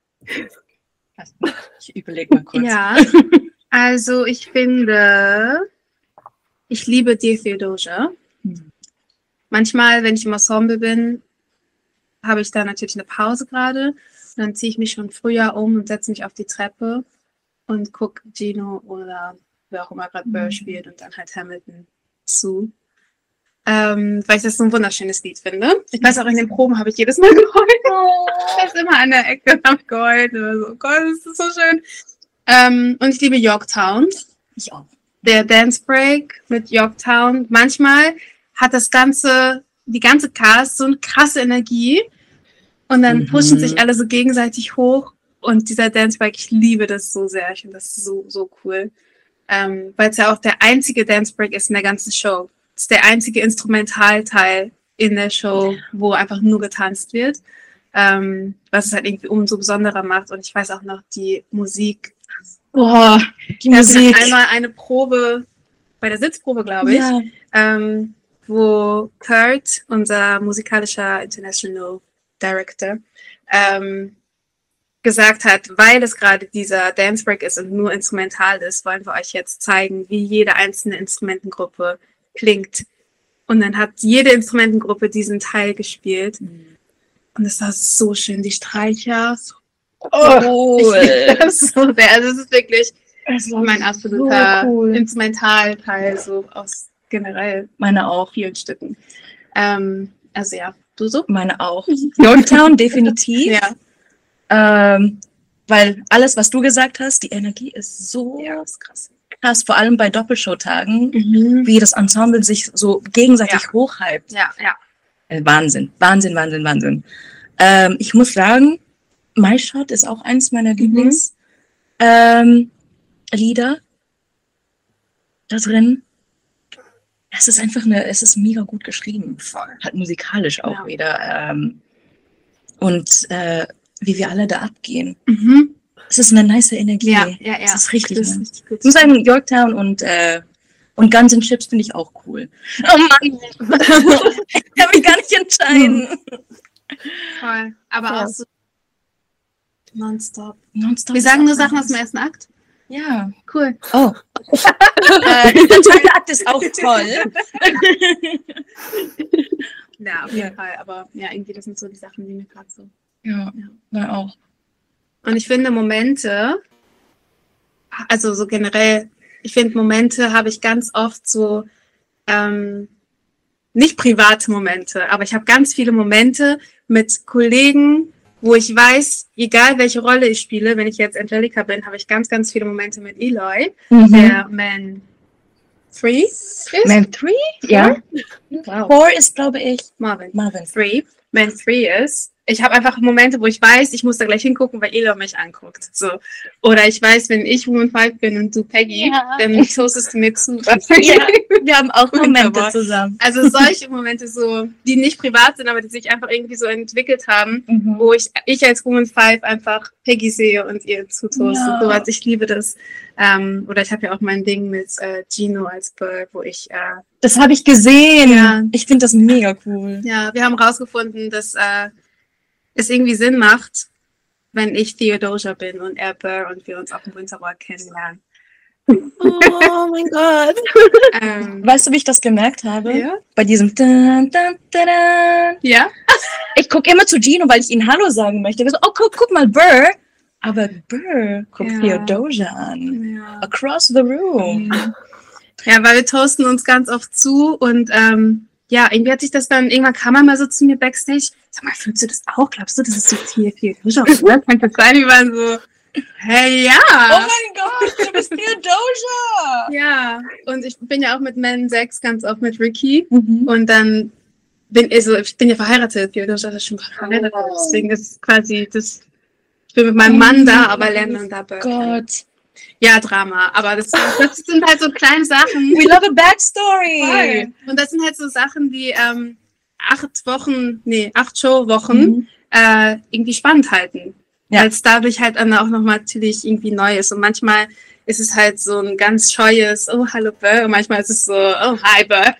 Ich überlege mal kurz. Ja. Also ich finde, ich liebe Dear Theodosia. Hm. Manchmal, wenn ich im Ensemble bin, habe ich da natürlich eine Pause gerade. Und dann ziehe ich mich schon früher um und setze mich auf die Treppe und gucke Gino oder wer auch immer gerade Burr spielt und dann halt Hamilton zu. Ähm, weil ich das so ein wunderschönes Lied finde. Ich weiß auch, in den Proben habe ich jedes Mal geheult. Ich habe immer an der Ecke und habe geheult. Und so, oh Gott, das ist so schön. Ähm, und ich liebe Yorktown. Ich auch. Der Dance Break mit Yorktown. Manchmal hat das ganze, die ganze Cast so eine krasse Energie und dann Mhm. pushen sich alle so gegenseitig hoch und dieser Dance Break, ich liebe das so sehr. Ich finde das so, so cool. Ähm, weil es ja auch der einzige Dance Break ist in der ganzen Show. Es ist der einzige Instrumentalteil in der Show, wo einfach nur getanzt wird. Ähm, was es halt irgendwie umso besonderer macht. Und ich weiß auch noch, die Musik. Boah, die Wir hatten Musik. einmal eine Probe, bei der Sitzprobe, glaube ich, Ja. ähm, wo Kurt, unser musikalischer International Director, ähm, gesagt hat, weil es gerade dieser Dance Break ist und nur instrumental ist, wollen wir euch jetzt zeigen, wie jede einzelne Instrumentengruppe klingt. Und dann hat jede Instrumentengruppe diesen Teil gespielt. Und es war so schön, die Streicher. Oh, Ich liebe das so sehr. Also es ist wirklich Es war mein absoluter so cool. Instrumentalteil, so aus generell Meine auch. vielen Stücken. Ähm, also ja, du so? Meine auch. Yorktown, definitiv. Ja. Ähm, weil alles, was du gesagt hast, die Energie ist so Ja, ist krass. krass, vor allem bei Doppelshowtagen, Mhm. wie das Ensemble sich so gegenseitig Ja. hochhypt. Ja, ja. Äh, Wahnsinn, Wahnsinn, Wahnsinn, Wahnsinn. Ähm, ich muss sagen, My Shot ist auch eins meiner Lieblingslieder ähm, Lieder da drin. Es ist einfach eine, es ist mega gut geschrieben, halt musikalisch auch Ja. wieder. Ähm, und äh, wie wir alle da abgehen. Mhm. Es ist eine nice Energie. Ja, ja, ja. Es ist richtig Das ist nice. richtig gut. Ich muss sagen, Yorktown und, äh, und Guns N' Chips finde ich auch cool. Oh Mann! Ich kann mich gar nicht entscheiden. Voll. Aber Ja. auch so nonstop. Nonstop Wir ist sagen auch nur Sachen nice. aus dem ersten Akt. Ja. Cool. Oh. äh, der zweite Akt ist auch toll. Ja, auf jeden Ja. Fall. Aber ja, irgendwie, das sind so die Sachen, die mir gerade so. Ja, ja auch. Und ich finde Momente, also so generell, ich finde Momente habe ich ganz oft so, ähm, nicht private Momente, aber ich habe ganz viele Momente mit Kollegen, wo ich weiß, egal welche Rolle ich spiele, wenn ich jetzt Angelica bin, habe ich ganz, ganz viele Momente mit Eloy, der Man drei ist. Man drei? Ja. Wow. Four ist, glaube ich, Marvin. Marvin. Three. Man drei ist. ich habe einfach Momente, wo ich weiß, ich muss da gleich hingucken, weil Elo mich anguckt. So. Oder ich weiß, wenn ich Maroon fünf bin und du Peggy, ja. dann toastest du mir zu. Ja, wir haben auch Momente zusammen. Also solche Momente so, die nicht privat sind, aber die sich einfach irgendwie so entwickelt haben, mhm. wo ich, ich als Maroon fünf einfach Peggy sehe und ihr zutoaste. Ja. So was, ich liebe das. Ähm, oder ich habe ja auch mein Ding mit äh, Gino als Bird, wo ich... Äh, das habe ich gesehen. Ja. Ich finde das mega cool. Ja, wir haben rausgefunden, dass äh, es irgendwie Sinn macht, wenn ich Theodosia bin und er Burr und wir uns auf dem Winterwalk kennenlernen. Oh mein Gott. ähm, weißt du, wie ich das gemerkt habe? Ja? Bei diesem dun, dun, dun, dun. Ja? Ich gucke immer zu Gino, weil ich ihm Hallo sagen möchte. Wir so, oh, guck, guck mal, Burr. Aber Burr guckt ja. Theodosia an. Ja. Across the room. Ja, weil wir toasten uns ganz oft zu und ähm, ja, irgendwie hat sich das dann, irgendwann kam er mal so zu mir backstage. Sag mal, fühlst du das auch? Glaubst du, das ist so viel, viel Fischer? Kann das sein? Die waren so, hey, ja. Oh mein Gott, du bist Theodosia. Ja, und ich bin ja auch mit Men sechs ganz oft mit Ricky. Mhm. Und dann bin ich so, ich bin ja verheiratet. Theodosia ist schon verheiratet. Oh. Deswegen ist quasi das, ich bin mit meinem Mann da, aber lernen dann da Burr. Gott. Ja, Drama, aber das, das sind halt so kleine Sachen. We love a backstory. Voll. Und das sind halt so Sachen, die ähm, acht Wochen, nee, acht Showwochen mhm. äh, irgendwie spannend halten. Ja. Weil es dadurch halt dann auch nochmal natürlich irgendwie neu ist. Und manchmal ist es halt so ein ganz scheues, oh, hallo Burr. Und manchmal ist es so, oh, hi Burr.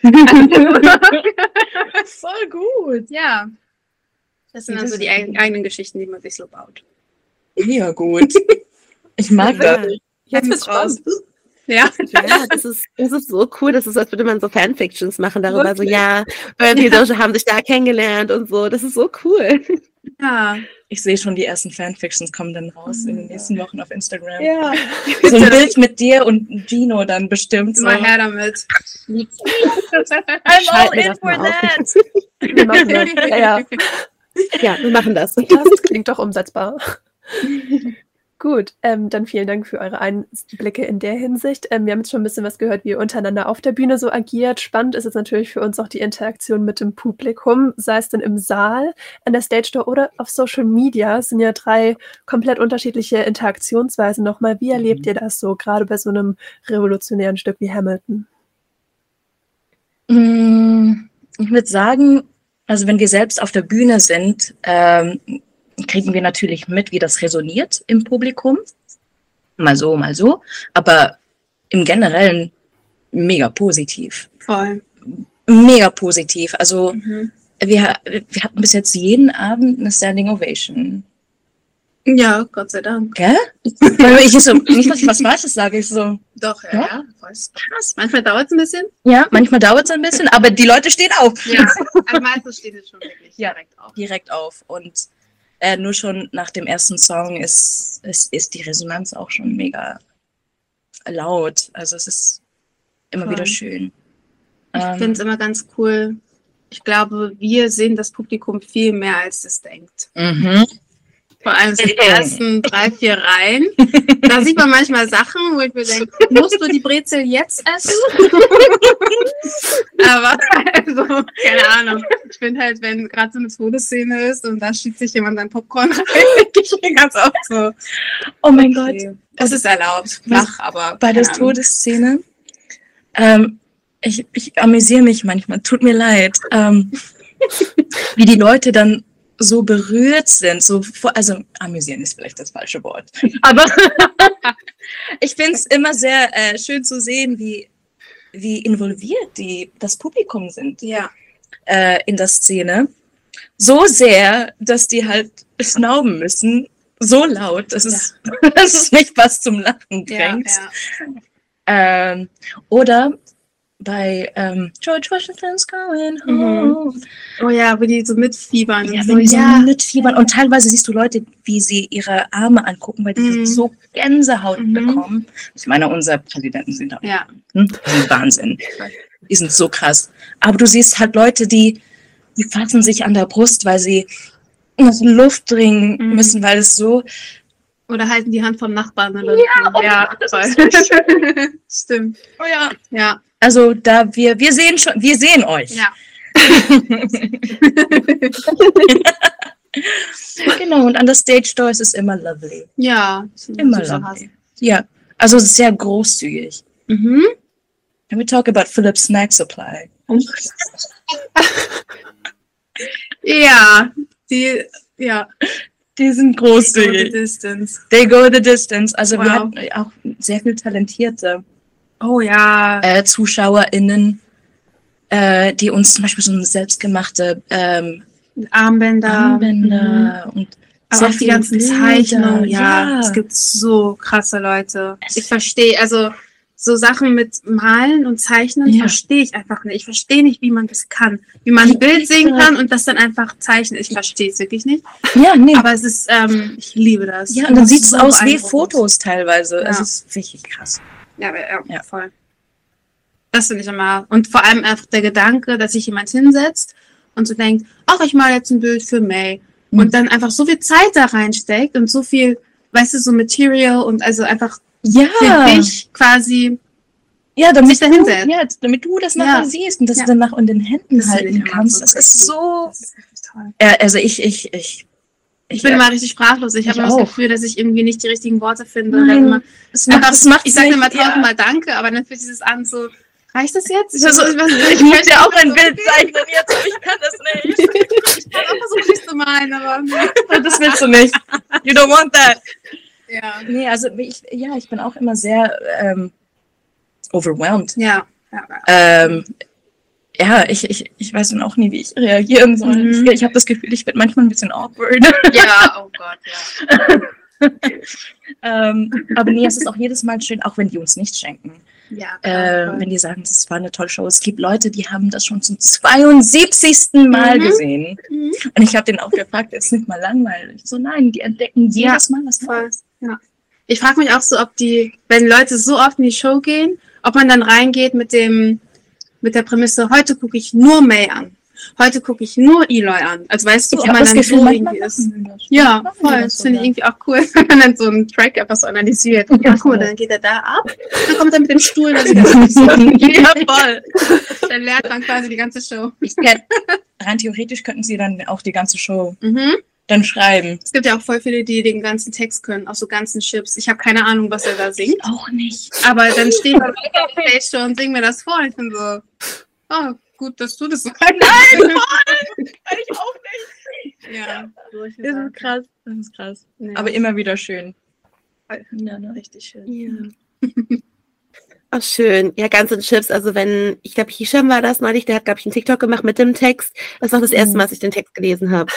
Voll gut. Ja. Das sind also die eig- eigenen Geschichten, die man sich so baut. Ja, gut. Ich mag ja. das. Jetzt wird's raus. Ja. Ja, das ist, das ist so cool. Das ist, als würde man so Fanfictions machen darüber. Wirklich? So, ja, Burr und Theodosia haben sich da kennengelernt und so. Das ist so cool. Ja. Ich sehe schon, die ersten Fanfictions kommen dann raus oh, in den nächsten Wochen auf Instagram. Ja. So ein Bild mit dir und Gino dann bestimmt. Immer so. Her damit. I'm all in for that. Wir machen das. Ja, ja. Ja, wir machen das. Das klingt doch umsetzbar. Gut, ähm, dann vielen Dank für eure Einblicke in der Hinsicht. Ähm, wir haben jetzt schon ein bisschen was gehört, wie ihr untereinander auf der Bühne so agiert. Spannend ist jetzt natürlich für uns auch die Interaktion mit dem Publikum, sei es denn im Saal, an der Stage Door oder auf Social Media. Es sind ja drei komplett unterschiedliche Interaktionsweisen nochmal. Wie erlebt ihr das so, gerade bei so einem revolutionären Stück wie Hamilton? Ich würde sagen, also wenn wir selbst auf der Bühne sind, ähm, kriegen wir natürlich mit, wie das resoniert im Publikum. Mal so, mal so. Aber im Generellen mega positiv. Voll. Mega positiv. Also mhm. wir, wir hatten bis jetzt jeden Abend eine Standing Ovation. Ja, Gott sei Dank. Gell? Weil ich so, nicht, dass ich was Falsches sage, ich so. Doch, ja, ja. Voll krass. Manchmal dauert es ein bisschen. Ja, manchmal dauert es ein bisschen, aber die Leute stehen auf. Ja, also meistens stehen sie schon wirklich ja, direkt auf. Direkt auf. Und Äh, nur schon nach dem ersten Song ist, ist, ist die Resonanz auch schon mega laut. Also es ist immer Voll. Wieder schön. Ich ähm, finde es immer ganz cool. Ich glaube, wir sehen das Publikum viel mehr, als es denkt. Mhm. Vor allem die ersten drei, vier Reihen. Da sieht man manchmal Sachen, wo ich mir denke, musst du die Brezel jetzt essen? Aber also, keine Ahnung. Ich finde halt, wenn gerade so eine Todesszene ist und da schiebt sich jemand ein Popcorn rein, denke ich mir ganz oft so. Oh mein okay. Gott. Es ist erlaubt. Flach, aber. Bei der Todesszene, ähm, ich, ich amüsiere mich manchmal, tut mir leid, ähm, wie die Leute dann so berührt sind, so also amüsieren ist vielleicht das falsche Wort, aber ich finde es immer sehr äh, schön zu sehen, wie wie involviert die das Publikum sind ja. äh, in der Szene, so sehr, dass die halt schnauben müssen, so laut, dass es, ja. dass es mich fast zum Lachen bringt. Ja, ja. Ähm, oder bei ähm, George Washington's Going Home. Mhm. Oh ja, wo die so mitfiebern. Ja, und wenn die so, so ja. mitfiebern. Und teilweise siehst du Leute, wie sie ihre Arme angucken, weil die Mhm. so Gänsehaut Mhm. bekommen. Ich meine, unsere Präsidenten sind auch Ja. hm? Die sind Wahnsinn. Die sind so krass. Aber du siehst halt Leute, die, die fassen sich an der Brust, weil sie noch Luft dringen Mhm. müssen, weil es so... Oder halten die Hand vom Nachbarn. Oder Ja, so. oh ja Gott, das voll. ist so schön. Stimmt. Oh ja. Ja. Also da wir, wir sehen schon, wir sehen euch. Ja. Genau, und an der Stage Door ist es immer lovely. Ja. Immer lovely. Ja, also sehr großzügig. Mhm. Can we talk about Philips Snack Supply? Ja, die, ja. Die sind Go the großzügig. distance. They go the distance. Also wir Wow. hatten auch sehr viel talentierte Oh ja. äh, ZuschauerInnen, äh, die uns zum Beispiel so eine selbstgemachte ähm, Armbänder. Armbänder Mhm. und Aber sehr auch die viele ganzen Bilder. Zeichnungen. Ja, Ja. es gibt so krasse Leute. Es- Ich verstehe, also so Sachen mit Malen und Zeichnen Ja. verstehe ich einfach nicht. Ich verstehe nicht, wie man das kann. Wie man ein Bild sehen kann und das dann einfach zeichnet. Ich verstehe es wirklich nicht. Ja, nee. Aber es ist, ähm, ich liebe das. ja, und dann Das sieht ist es so aus wie beeindruckend. Fotos teilweise. Ja. Es ist richtig krass. Ja, aber ja, Ja. voll. Das finde ich immer. Und vor allem einfach der Gedanke, dass sich jemand hinsetzt und so denkt, ach, ich male jetzt ein Bild für May. Mhm. Und dann einfach so viel Zeit da reinsteckt und so viel, weißt du, so Material und also einfach Ja, für dich quasi. ja, damit sich da du, hinsetzt. ja, damit du das nachher Ja. siehst und das Ja. danach in den Händen Das finde ich halten immer kannst. so Das ist crazy. so. Das ist wirklich toll. Ja, also ich, ich, ich. Ich bin immer richtig sprachlos. Ich, Ich habe immer das auch. Gefühl, dass ich irgendwie nicht die richtigen Worte finde. Und Nein, dann immer, das macht, einfach, das macht ich sage nicht, immer ja. tausendmal Danke, aber dann fühlt sich das an so, reicht das jetzt? Ich, also, weiß nicht, ich möchte ja auch könnte ein so Bild viel- zeichnen jetzt, aber ich kann das nicht. Ich kann auch versuchen, nicht zu malen, aber Das willst du nicht. You don't want that. ja. Nee, also ich, ja, ich bin auch immer sehr ähm, overwhelmed. Ja. ja. Ähm, ja, ich, ich, ich weiß dann auch nie, wie ich reagieren soll. Mhm. Ich, ich habe das Gefühl, ich bin manchmal ein bisschen awkward. Ja, oh Gott, ja. ähm, aber nee, es ist auch jedes Mal schön, auch wenn die uns nichts schenken. Ja, Äh, voll. wenn die sagen, das war eine tolle Show. Es gibt Leute, die haben das schon zum zweiundsiebzigsten Mal Mhm. gesehen. Mhm. Und ich habe den auch gefragt, ist nicht mal langweilig. So, nein, die entdecken Ja, jedes Mal was voll. Neues. Ja. Ich frage mich auch so, ob die, wenn Leute so oft in die Show gehen, ob man dann reingeht mit dem, mit der Prämisse, heute gucke ich nur May an. Heute gucke ich nur Eloy an. Also weißt du, Ich ob habe man das dann Gefühl, so manchmal irgendwie ist. machen wir das. Ja, Machen wir voll. das Das finde ich sogar. irgendwie auch cool, wenn man dann so einen Track einfach so analysiert. Ja, cool, dann geht er da ab, dann kommt er mit dem Stuhl, dann sieht das so. Ja, voll. Dann lernt man quasi die ganze Show. Ich kenn, rein theoretisch könnten sie dann auch die ganze Show Mhm. dann schreiben. Es gibt ja auch voll viele, die den ganzen Text können, auch so ganzen Chips. Ich habe keine Ahnung, was er da singt. Auch nicht. Aber dann stehen wir auf der Stage schon und singen mir das vor. Ich bin so, oh, gut, dass du das so Nein, Kann ich auch nicht. Ja, Das ist krass. Das ist krass. nee, Aber immer wieder schön. ja, ne, richtig schön. Ja. Ach, schön. Ja, ganz in Chips. Also wenn, ich glaube, Hisham war das neulich, der hat, glaube ich, einen TikTok gemacht mit dem Text. Das war das erste Mal, dass ich den Text gelesen habe.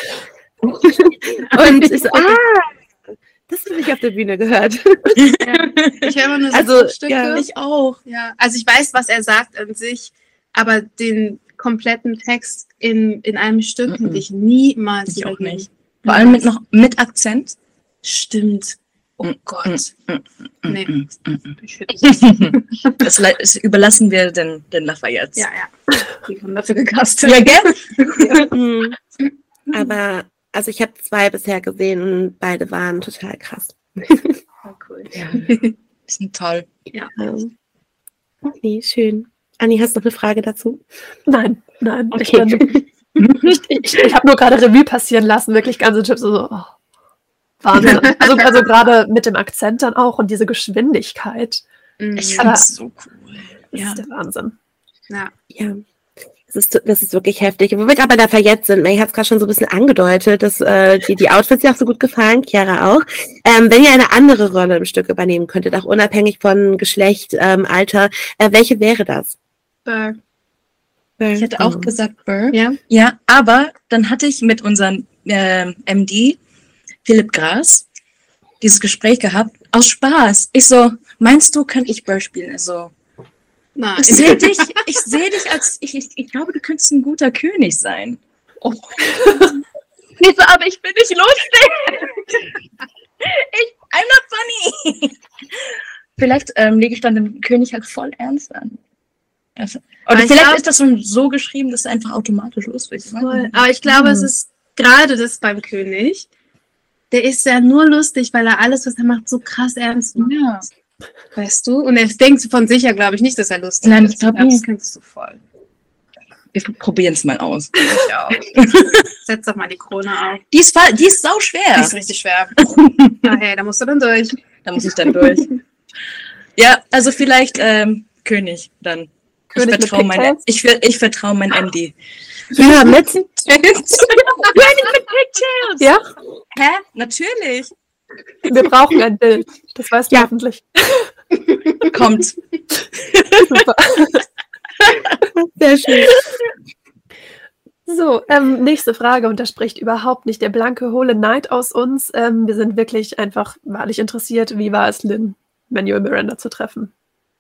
Und ich so, ah, das habe ich auf der Bühne gehört. Ja. Ich höre immer nur so Also, Stücke. ja, Ich auch. Ja, also ich weiß, was er sagt an sich, aber den kompletten Text in, in einem Stück Mhm. hätte ich niemals Ich auch wiedergeben. nicht. Vor allem mit noch mit Akzent. Stimmt. Oh Mm, Gott. Nee. Mm, mm, mm. Ich würde Das, le- das überlassen wir den, den Lafayette. ja, ja. Die haben dafür gecastet. Ja, gell? Mhm. Aber, also ich habe zwei bisher gesehen und beide waren total krass. Voll cool. Ja. Die sind toll. Ähm, Okay, schön. Anni, hast du noch eine Frage dazu? Nein, nein. Ich, Okay. bin, ich, ich, ich habe nur gerade Revue passieren lassen, wirklich ganze Chips so. Oh, Wahnsinn. Also, also gerade mit dem Akzent dann auch und diese Geschwindigkeit. Mhm. Ich Aber- find's so cool. Das Ja. ist der Wahnsinn. Ja. Ja, das ist, das ist wirklich heftig. Wo wir gerade bei der Fayette sind, May hat es gerade schon so ein bisschen angedeutet, dass äh, die, die Outfits dir auch so gut gefallen, Chiara auch. Ähm, wenn ihr eine andere Rolle im Stück übernehmen könntet, auch unabhängig von Geschlecht, ähm, Alter, äh, welche wäre das? Burr. Ich hätte auch gesagt Burr. Ja. Ja, aber dann hatte ich mit unserem ähm, M D, Philipp Gras, dieses Gespräch gehabt, aus Spaß. Ich so, meinst du, kann ich Burr spielen? Er so, Nein. ich sehe dich, ich sehe dich als, ich, ich, ich glaube, du könntest ein guter König sein. Oh. Ich so, aber ich bin nicht lustig. Ich, I'm not funny. Vielleicht ähm, lege ich dann den König halt voll ernst an. Also, oder Aber ich vielleicht glaub- ist das schon so geschrieben, dass es einfach automatisch lustig ist. Voll. Aber ich glaube, es ist gerade das beim König. Der ist ja nur lustig, weil er alles, was er macht, so krass ernst macht. Ja. Weißt du? Und er denkt von sich ja, glaube ich, nicht, dass er lustig Nein, ist. ich glaub Das nicht. kennst du voll. Wir probieren es mal aus. Ich auch. Setz doch mal die Krone auf. Die ist, die ist sau schwer. Die ist richtig schwer. Ah, hey, da musst du dann durch. Da muss ich dann durch. Ja, also vielleicht ähm, König dann. König ich vertraue mein, ich, ich vertrau mein Andy. Ja, mit König mit Pigtails. Ja, Hä? Natürlich. wir brauchen ein Bild. Das weißt du Ja. hoffentlich. Kommt. Super. sehr schön. So, ähm, nächste Frage, und da spricht überhaupt nicht der blanke, hohle Neid aus uns. Ähm, wir sind wirklich einfach wahrlich interessiert, wie war es, Lin-Manuel Miranda zu treffen?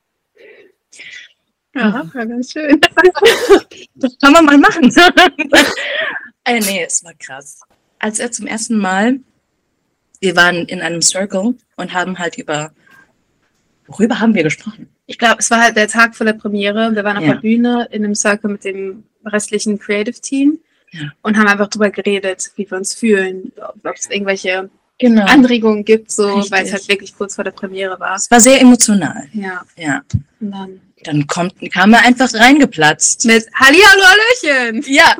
Ja, war ganz schön. Das kann man mal machen. äh, nee, es war krass. Als er zum ersten Mal, wir waren in einem Circle und haben halt über, worüber haben wir gesprochen? Ich glaube, es war halt der Tag vor der Premiere. Wir waren auf Ja. der Bühne in einem Circle mit dem restlichen Creative Team Ja. und haben einfach drüber geredet, wie wir uns fühlen, ob es irgendwelche Genau. Anregungen gibt, so, Richtig. weil es halt wirklich kurz vor der Premiere war. Es war sehr emotional. Ja, Ja. und dann Dann kommt, kam er einfach reingeplatzt. mit Hallihallo, Hallöchen! Ja.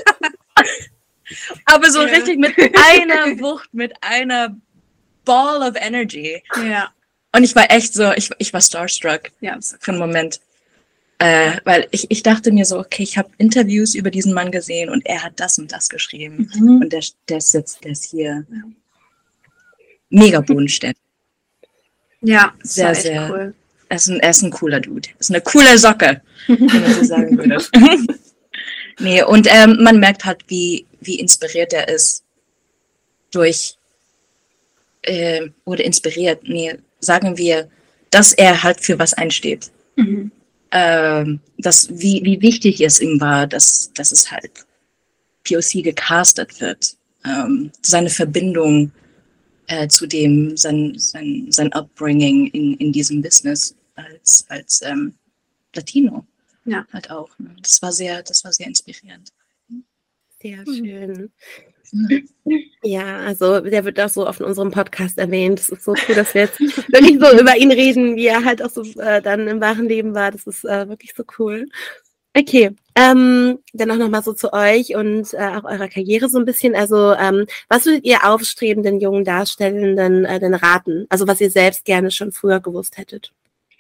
Aber so Ja. richtig mit einer Wucht, mit einer Ball of Energy. Ja, Und ich war echt so, ich, ich war starstruck ja. für einen Moment. Äh, weil ich, ich dachte mir so, okay, ich habe Interviews über diesen Mann gesehen und er hat das und das geschrieben. Mhm. Und der, der ist jetzt, der ist hier mega bodenständig. Ja, das Sehr, war echt sehr. cool. Er ist, ein, er ist ein cooler Dude. Er ist eine coole Socke, wenn man so sagen würde. Nee, und ähm, man merkt halt, wie, wie inspiriert er ist durch, äh, oder inspiriert, nee, sagen wir, dass er halt für was einsteht. Mhm. Ähm, dass, wie, wie wichtig es ihm war, dass, dass es halt P O C gecastet wird. Ähm, seine Verbindung äh, zu dem, sein, sein, sein Upbringing in, in diesem Business als, als ähm, Latino. Ja. Halt auch. Ne? Das war sehr, das war sehr inspirierend. Sehr schön. Mhm. Ja, also der wird auch so oft in unserem Podcast erwähnt. Es ist so cool, dass wir jetzt wirklich so über ihn reden, wie er halt auch so äh, dann im wahren Leben war. Das ist äh, wirklich so cool. Okay, ähm, dann auch nochmal so zu euch und äh, auch eurer Karriere so ein bisschen. Also ähm, was würdet ihr aufstrebenden jungen Darstellenden äh, denn raten? Also was ihr selbst gerne schon früher gewusst hättet?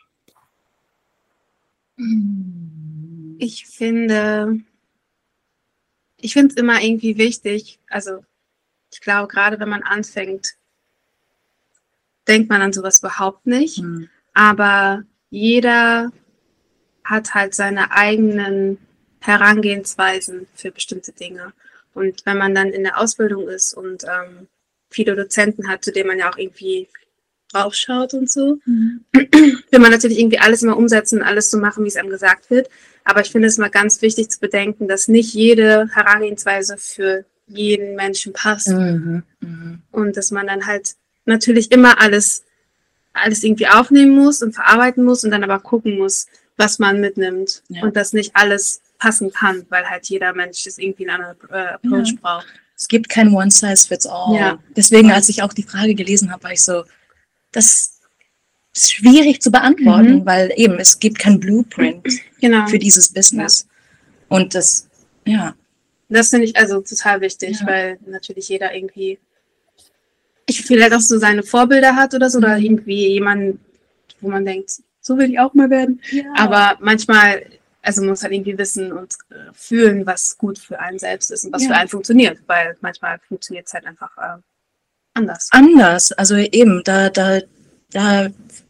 Ich finde, ich finde es immer irgendwie wichtig, also ich glaube, gerade wenn man anfängt, denkt man an sowas überhaupt nicht, Mhm. aber jeder hat halt seine eigenen Herangehensweisen für bestimmte Dinge. Und wenn man dann in der Ausbildung ist und ähm, viele Dozenten hat, zu denen man ja auch irgendwie draufschaut und so, Mhm. will man natürlich irgendwie alles immer umsetzen, alles so machen, wie es einem gesagt wird. Aber ich finde es mal ganz wichtig zu bedenken, dass nicht jede Herangehensweise für jeden Menschen passt. Mhm. Mhm. Und dass man dann halt natürlich immer alles, alles irgendwie aufnehmen muss und verarbeiten muss und dann aber gucken muss, was man mitnimmt. Ja. Und dass nicht alles passen kann, weil halt jeder Mensch das irgendwie einen anderen äh, Approach Ja. braucht. Es gibt kein One Size Fits All. Ja. Deswegen, als ich auch die Frage gelesen habe, war ich so, das ist schwierig zu beantworten, Mhm. weil eben es gibt kein Blueprint Genau. für dieses Business. Und das, ja, Das finde ich also total wichtig, Ja. weil natürlich jeder irgendwie ich vielleicht auch so seine Vorbilder hat oder so, oder Mhm. irgendwie jemanden, wo man denkt, so will ich auch mal werden. Aber manchmal, also man muss halt irgendwie wissen und äh, fühlen, was gut für einen selbst ist und was Ja. für einen funktioniert, weil manchmal funktioniert es halt einfach äh, anders. anders. Also eben, da, da, da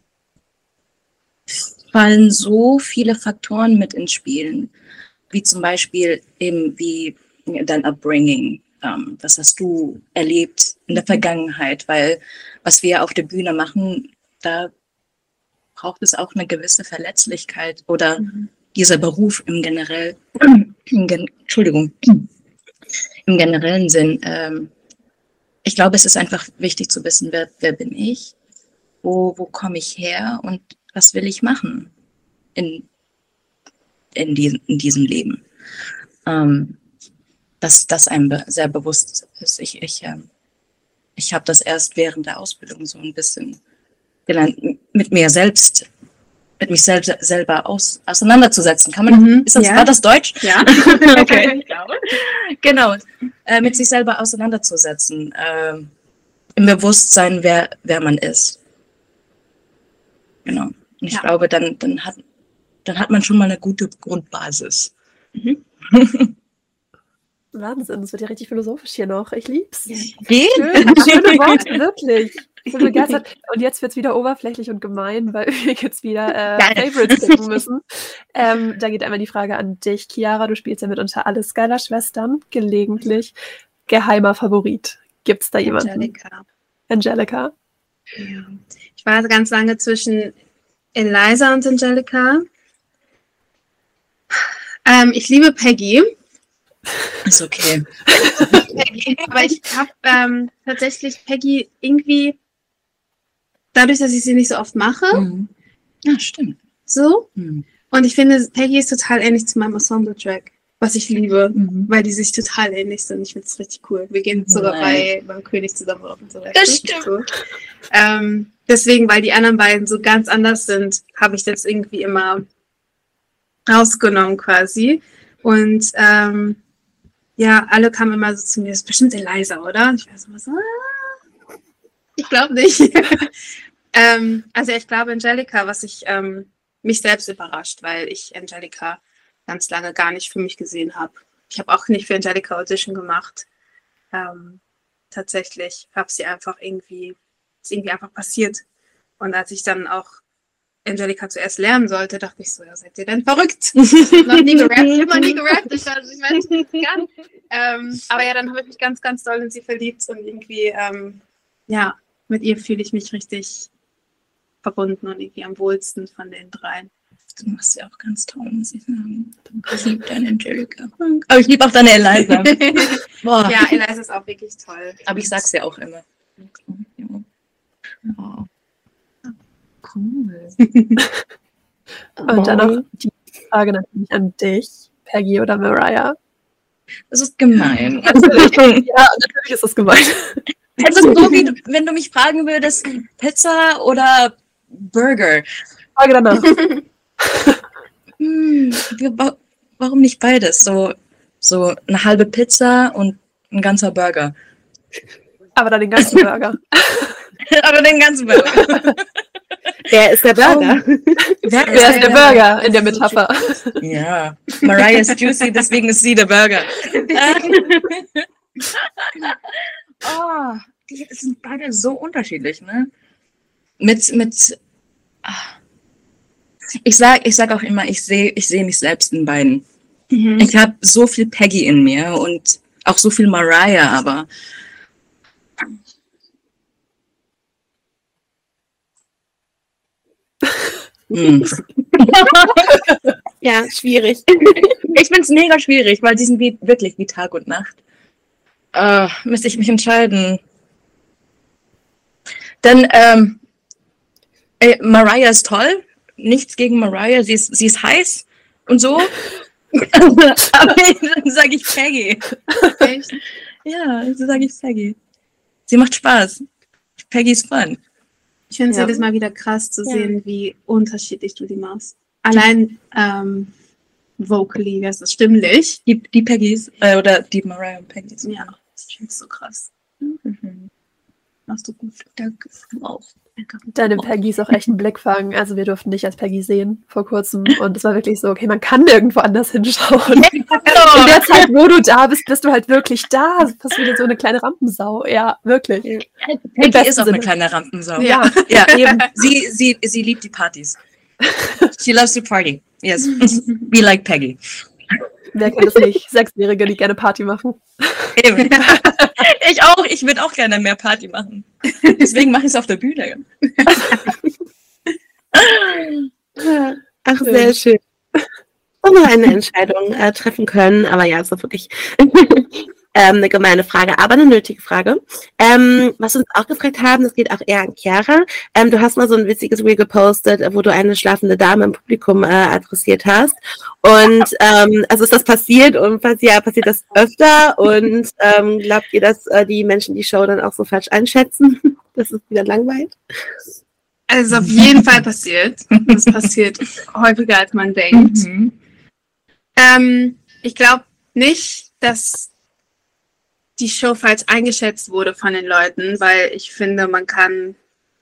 fallen so viele Faktoren mit ins Spiel, wie zum Beispiel eben wie dein Upbringing. Ähm, was hast du erlebt in der Vergangenheit? Weil was wir auf der Bühne machen, da braucht es auch eine gewisse Verletzlichkeit oder Mhm. dieser Beruf im generell, im Gen Entschuldigung, im generellen Sinn. Ähm, ich glaube, es ist einfach wichtig zu wissen, wer, wer bin ich, wo, wo komme ich her und was will ich machen in, in, diesem, in diesem Leben. Ähm, dass das einem be sehr bewusst ist. Ich, ich, ähm, ich habe das erst während der Ausbildung so ein bisschen gelernt, mit mir selbst mit mich sel selber aus auseinanderzusetzen. Kann man, Mhm, ist das, ja. war das Deutsch? Ja. Okay. Genau. Äh, mit sich selber auseinanderzusetzen. Ähm, im Bewusstsein, wer, wer man ist. Genau. Und ich Ja. glaube, dann, dann, hat, dann hat man schon mal eine gute Grundbasis. Wahnsinn, das wird ja richtig philosophisch hier noch. Ich lieb's. Geht? Schön, schöne Worte, wirklich. Ich bin begeistert. Und jetzt wird's wieder oberflächlich und gemein, weil wir jetzt wieder äh, Geil. Favorites picken müssen. Ähm, da geht einmal die Frage an dich, Chiara. Du spielst ja mitunter alle Skylar-Schwestern, gelegentlich. Geheimer Favorit. Gibt's da jemanden? Angelica. Angelica. Ja. Ich war ganz lange zwischen Eliza und Angelica. Ähm, ich liebe Peggy. Ist okay. Peggy. Aber ich habe ähm, tatsächlich Peggy irgendwie, dadurch, dass ich sie nicht so oft mache, Mhm. Ja, stimmt. so. Mhm. Und ich finde, Peggy ist total ähnlich zu meinem Ensemble-Track, was ich liebe, Mhm. weil die sich total ähnlich sind. Ich finde es richtig cool. Wir gehen sogar bei, beim König zusammen auf und so weiter. Das stimmt. So. Ähm, deswegen, weil die anderen beiden so ganz anders sind, habe ich das irgendwie immer rausgenommen quasi. Und ähm, ja, alle kamen immer so zu mir, das ist bestimmt Eliza, oder? Und ich war so immer so, ah, ich glaube nicht. ähm, also ich glaube Angelica, was ich ähm, mich selbst überrascht, weil ich Angelica ganz lange gar nicht für mich gesehen habe. Ich habe auch nicht für Angelica Audition gemacht. Ähm, tatsächlich habe sie einfach irgendwie, ist irgendwie einfach passiert. Und als ich dann auch Angelica zuerst lernen sollte, dachte ich so, ja, seid ihr denn verrückt? noch nie gerappt, ich habe noch nie gerappt, ich weiß, ich weiß nicht ganz. Ähm, aber ja, dann habe ich mich ganz, ganz doll in sie verliebt und irgendwie, ähm, ja, mit ihr fühle ich mich richtig verbunden und irgendwie am wohlsten von den dreien. Du machst ja auch ganz toll, muss ich sagen. Ich liebe deine Angelica. Aber ich liebe auch deine Eliza. Boah. Ja, Eliza ist auch wirklich toll. Aber ich sag's ja auch immer. Oh. Cool. Und dann noch die Frage natürlich an dich, Peggy oder Mariah. Das ist gemein. Ja, natürlich ist das gemein. Es ist so, wie du, wenn du mich fragen würdest, Pizza oder Burger. Frage danach. Hm, wa- warum nicht beides? So, so eine halbe Pizza und ein ganzer Burger. Aber dann den ganzen Burger. Aber den ganzen Burger. Wer ist der Burger? Wer Wer ist der Burger in der Metapher? Ja, Mariah ist juicy, deswegen ist sie der Burger. Oh, die sind beide so unterschiedlich, ne? Mit, mit, ah. ich sag, ich sag auch immer, ich sehe, ich sehe mich selbst in beiden. Mhm. Ich habe so viel Peggy in mir und auch so viel Mariah, aber hm. Ja, schwierig. Ich find's mega schwierig, weil die sind wie, wirklich wie Tag und Nacht. Äh, müsste ich mich entscheiden. Dann, ähm, äh, Mariah ist toll. Nichts gegen Mariah. Sie ist, sie ist heiß und so. Aber dann sage ich Peggy. Echt? Ja, so sage ich Peggy. Sie macht Spaß. Peggy ist fun. Ich finde es Ja. jedes Mal wieder krass zu Ja. sehen, wie unterschiedlich du die machst. Allein ähm, vocally, das ist stimmlich. Die, die Peggys, äh, oder die Mariah und Peggys. Ja, das finde ich so krass. Mhm. Machst du gut. Danke. Auch. Deine Peggy ist auch echt ein Blickfang. Also wir durften dich als Peggy sehen vor kurzem. Und es war wirklich so, okay, man kann nirgendwo anders hinschauen. In der Zeit, wo du da bist, bist du halt wirklich da. Fast wieder so eine kleine Rampensau. Ja, wirklich. Peggy besten ist auch eine Sinne. kleine Rampensau. Ja. Ja, eben. Sie, sie, sie liebt die Partys. She loves to party. Yes. Be like Peggy. Wer kennt es nicht? Sechsjährige, die gerne Party machen. Eben. Ich auch. Ich würde auch gerne mehr Party machen. Deswegen mache ich es auf der Bühne. Ach, sehr schön. Auch noch eine Entscheidung äh, treffen können, aber ja, es ist wirklich ähm, eine gemeine Frage, aber eine nötige Frage. Ähm, was wir uns auch gefragt haben, das geht auch eher an Chiara. Ähm, du hast mal so ein witziges Reel gepostet, äh, wo du eine schlafende Dame im Publikum äh, adressiert hast. Und ähm, also ist das passiert und falls ja, passiert das öfter und ähm, glaubt ihr, dass äh, die Menschen die Show dann auch so falsch einschätzen, dass es wieder langweilt? Also es ist auf jeden Fall passiert. Das passiert häufiger, als man denkt. Mhm. Ähm, ich glaube nicht, dass die Show falsch eingeschätzt wurde von den Leuten, weil ich finde, man kann...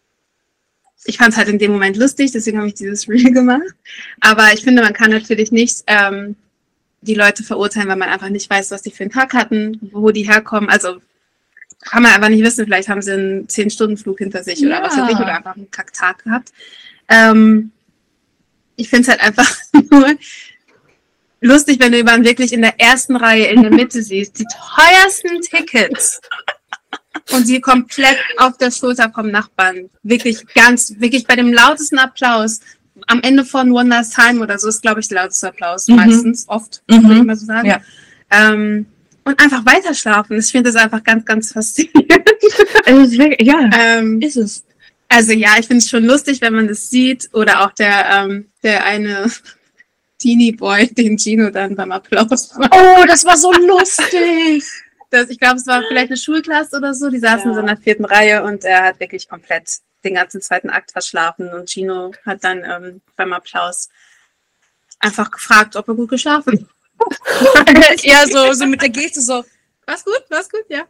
Ich fand es halt in dem Moment lustig, deswegen habe ich dieses Reel gemacht. Aber ich finde, man kann natürlich nicht ähm, die Leute verurteilen, weil man einfach nicht weiß, was die für einen Tag hatten, wo die herkommen. Also kann man einfach nicht wissen, vielleicht haben sie einen zehn-Stunden-Flug hinter sich oder Ja. was weiß ich, oder einfach einen Kacktag gehabt. Ähm, ich finde es halt einfach nur lustig, wenn du jemanden wirklich in der ersten Reihe in der Mitte siehst, die teuersten Tickets und sie komplett auf der Schulter vom Nachbarn. Wirklich ganz, wirklich bei dem lautesten Applaus am Ende von One Last Time oder so ist, glaube ich, der lauteste Applaus. Mhm. Meistens, oft, Mhm. würde ich mal so sagen. Ja. Ähm, und einfach weiter schlafen. Ich finde das einfach ganz, ganz faszinierend. Also, es ist wirklich- ja, ähm, ist es. also ja, ich finde es schon lustig, wenn man das sieht. Oder auch der, ähm, der eine Teenie-Boy, den Gino dann beim Applaus macht. Oh, das war so lustig. Das, ich glaube, es war vielleicht eine Schulklasse oder so. Die saßen Ja. so in der vierten Reihe und er hat wirklich komplett den ganzen zweiten Akt verschlafen. Und Gino hat dann ähm, beim Applaus einfach gefragt, ob er gut geschlafen hat. Ja, so, so mit der Geste so. War's gut? War's gut? Ja.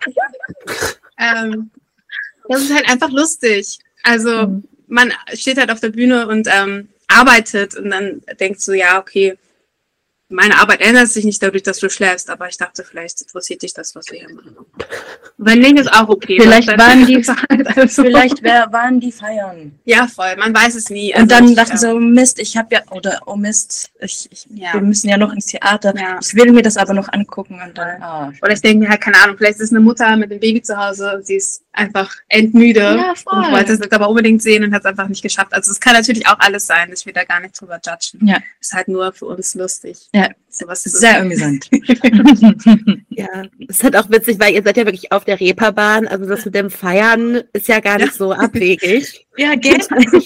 ähm, das ist halt einfach lustig. Also Mhm. man steht halt auf der Bühne und ähm, arbeitet und dann denkst du, ja, okay, meine Arbeit ändert sich nicht dadurch, dass du schläfst, aber ich dachte, vielleicht interessiert dich das, was wir hier machen. Wenn nicht, ist auch okay. Vielleicht weil waren dann- die, also, vielleicht wär, waren die feiern. ja, voll, man weiß es nie. Und dann ich, dachten sie, ähm, oh Mist, ich habe ja, oder oh Mist, ich, ich, Ja. wir müssen ja noch ins Theater. Ja. Ich will mir das aber noch angucken und dann, ah, Oder ich denke mir halt, keine Ahnung, vielleicht ist eine Mutter mit dem Baby zu Hause und sie ist einfach endmüde Ja, voll. und wollte es aber unbedingt sehen und hat es einfach nicht geschafft. Also es kann natürlich auch alles sein, ich will da gar nicht drüber judgen. Ja. Ist halt nur für uns lustig. Ja, Sowas zu sehr amüsant. Ja, es ist halt auch witzig, weil ihr seid ja wirklich auf der Reeperbahn. Also das mit dem Feiern ist ja gar nicht so abwegig. Ja, geht.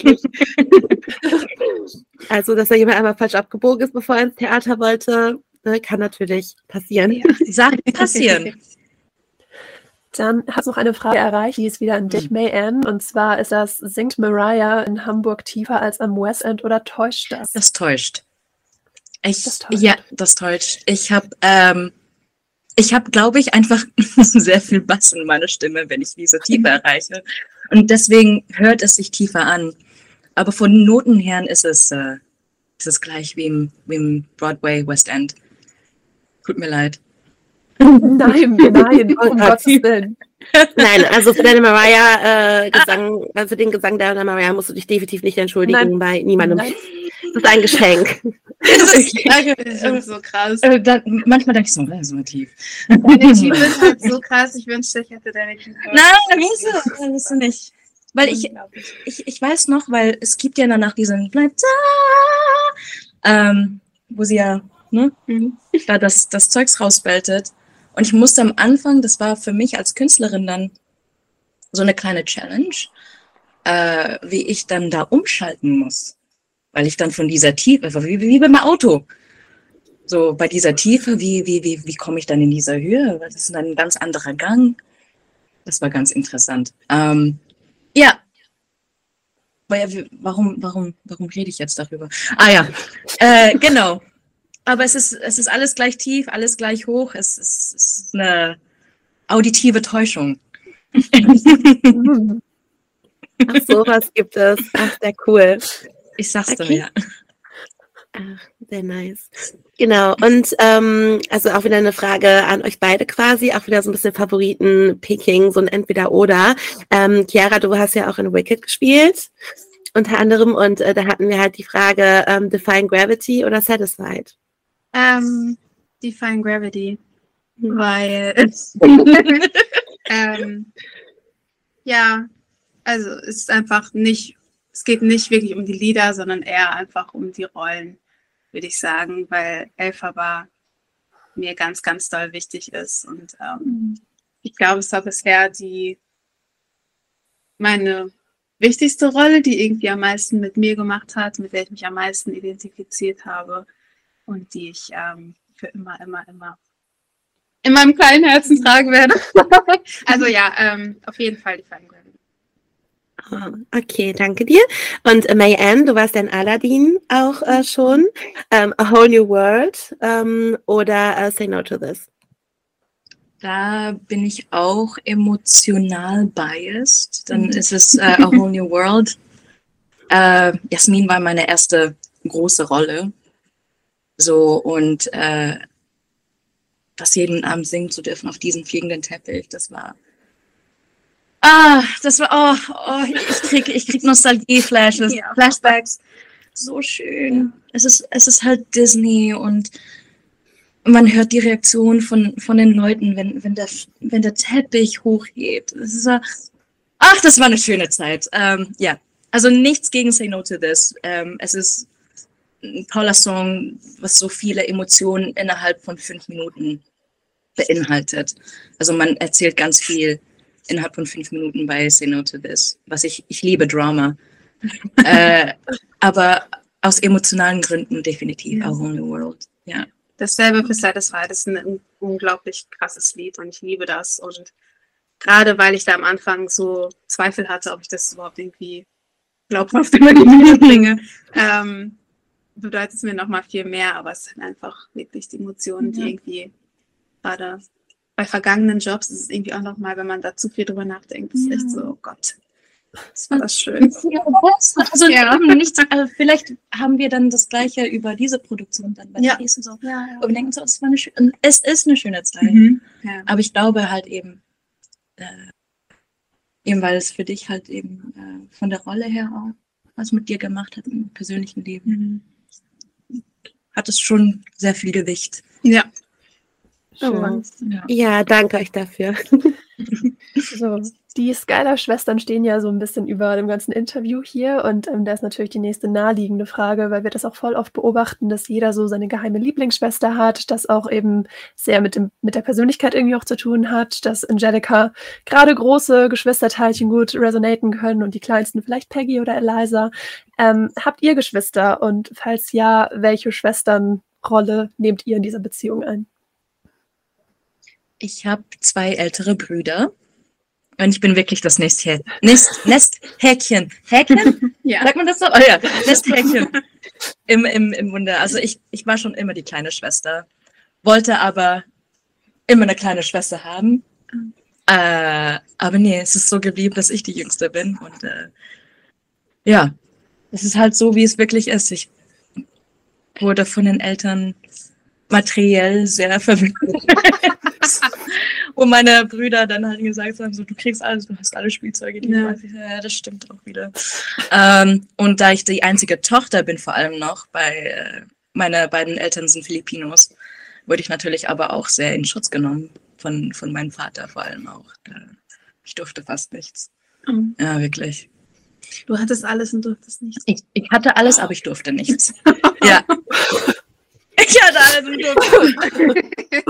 Also, dass da jemand einmal falsch abgebogen ist, bevor er ins Theater wollte, ne, kann natürlich passieren. Sagt passieren. Dann hat noch eine Frage erreicht, die ist wieder an dich, May Ann. Und zwar ist das, singt Mariah in Hamburg tiefer als am West End oder täuscht das? Das täuscht. Ich, Das täuscht. Ja, das täuscht. Ich habe, ähm, ich habe, glaube ich, einfach sehr viel Bass in meiner Stimme, wenn ich diese Tiefe erreiche. Und deswegen hört es sich tiefer an. Aber von den Noten her ist es, äh, ist es gleich wie im, wie im Broadway West End. Tut mir leid. Nein, nein, um Gott. Gottes Willen. Nein, also für deine Mariah-Gesang, also für den Gesang deiner Mariah musst du dich definitiv nicht entschuldigen Nein. bei niemandem. Nein. Das ist ein Geschenk. Das ist, Das ist so krass. äh, dann, manchmal denke ich so, das ist so tief. Deine Tiefe ist halt so krass, ich wünschte, ich hätte deine Tiefe. Nein, wirst du, das wirst du nicht. Weil ich, ich, ich weiß noch, weil es gibt ja danach diesen Bleib da, ähm, wo sie ja, ne, Mhm. da das, das Zeugs rausbeltet. Und ich musste am Anfang, das war für mich als Künstlerin dann so eine kleine Challenge, äh, wie ich dann da umschalten muss. Weil ich dann von dieser Tiefe, wie, wie beim Auto. So bei dieser Tiefe, wie, wie, wie, wie komme ich dann in dieser Höhe? Das ist dann ein ganz anderer Gang. Das war ganz interessant. Ähm, ja. Weil, warum, warum, warum rede ich jetzt darüber? Ah ja, äh, genau. Aber es ist, es ist alles gleich tief, alles gleich hoch. Es ist, es ist eine auditive Täuschung. Ach, sowas gibt es. Ach, sehr cool. Ich sag's Okay. dir, ja. Ach, sehr nice. Genau, und ähm, also auch wieder eine Frage an euch beide quasi, auch wieder so ein bisschen Favoriten-Picking, so ein Entweder-Oder. Ähm, Chiara, du hast ja auch in Wicked gespielt, unter anderem, und äh, da hatten wir halt die Frage, ähm, Defying Gravity oder Satisfied? Ähm, Define Gravity. Hm. Weil, ähm, ja, also es ist einfach nicht, es geht nicht wirklich um die Lieder, sondern eher einfach um die Rollen, würde ich sagen, weil Elphaba mir ganz, ganz doll wichtig ist. Und ähm, ich glaube, es war bisher die meine wichtigste Rolle, die irgendwie am meisten mit mir gemacht hat, mit der ich mich am meisten identifiziert habe und die ich ähm, für immer, immer, immer in meinem kleinen Herzen tragen werde. Also ja, ähm, auf jeden Fall die Fine Gravity. Ah, okay, danke dir. Und äh, May-Ann, du warst ja in Aladdin auch äh, schon. Ähm, A Whole New World ähm, oder äh, Say No to This? Da bin ich auch emotional biased. Dann ist es äh, A Whole New World. Äh, Jasmin war meine erste große Rolle. So, und äh, das jeden Abend singen zu dürfen auf diesem fliegenden Teppich, das war. Ah, das war, oh, oh ich krieg, ich krieg Nostalgie-Flashes, Ja. Flashbacks. So schön. Es ist, es ist halt Disney und man hört die Reaktion von, von den Leuten, wenn, wenn, der, wenn der Teppich hochgeht. Das ist, äh, ach, das war eine schöne Zeit. Ähm, ja, also nichts gegen Say No to This. Ähm, es ist ein toller Song, was so viele Emotionen innerhalb von fünf Minuten beinhaltet. Also man erzählt ganz viel innerhalb von fünf Minuten bei Say No to This. Was ich, ich liebe Drama. äh, aber aus emotionalen Gründen definitiv Ja. A Whole New World. Ja. Dasselbe für Satisfied, das ist ein un- unglaublich krasses Lied und ich liebe das. Und gerade weil ich da am Anfang so Zweifel hatte, ob ich das überhaupt irgendwie glaubhaft über die Bühne bringe, ähm, bedeutet es mir nochmal viel mehr, aber es sind einfach wirklich die Emotionen, die Ja. irgendwie gerade bei vergangenen Jobs ist es irgendwie auch nochmal, wenn man da zu viel drüber nachdenkt, ist Ja. echt so, oh Gott, das war das schön. Also Ja. nicht, also vielleicht haben wir dann das Gleiche über diese Produktion dann bei Ja. der nächsten so. Ja, Und wir denken so, es, war eine schö- es ist eine schöne Zeit. Mhm. Ja. Aber ich glaube halt eben, äh, eben weil es für dich halt eben äh, von der Rolle her auch was mit dir gemacht hat im persönlichen Leben, Mhm. hat es schon sehr viel Gewicht. Ja. Oh. Ja. Ja, danke euch dafür. So, die Skylar-Schwestern stehen ja so ein bisschen über dem ganzen Interview hier und ähm, da ist natürlich die nächste naheliegende Frage, weil wir das auch voll oft beobachten, dass jeder so seine geheime Lieblingsschwester hat, das auch eben sehr mit dem mit der Persönlichkeit irgendwie auch zu tun hat, dass Angelica gerade große Geschwisterteilchen gut resonaten können und die kleinsten vielleicht Peggy oder Eliza. Ähm, habt ihr Geschwister und falls ja, welche Schwesternrolle nehmt ihr in dieser Beziehung ein? Ich habe zwei ältere Brüder und ich bin wirklich das Nesthä Nest Nesthäkchen. Häkchen? Ja. Sagt man das so? Oh ja, Nesthäkchen im, im, im Munde. Also ich, ich war schon immer die kleine Schwester, wollte aber immer eine kleine Schwester haben. Äh, aber nee, es ist so geblieben, dass ich die Jüngste bin. Und äh, ja, es ist halt so, wie es wirklich ist. Ich wurde von den Eltern materiell sehr verwöhnt. Wo meine Brüder dann halt gesagt haben, so, du kriegst alles, du hast alle Spielzeuge, die Ja. du hast. Ich so, ja, das stimmt auch wieder. Ähm, und da ich die einzige Tochter bin, vor allem noch, bei äh, meine beiden Eltern sind Filipinos, wurde ich natürlich aber auch sehr in Schutz genommen von, von meinem Vater vor allem auch. Äh, Ich durfte fast nichts. Mhm. Ja, wirklich. Du hattest alles und durftest nichts. Ich, ich hatte alles, aber ich durfte nichts. Ja. Ich hatte alles und durfte.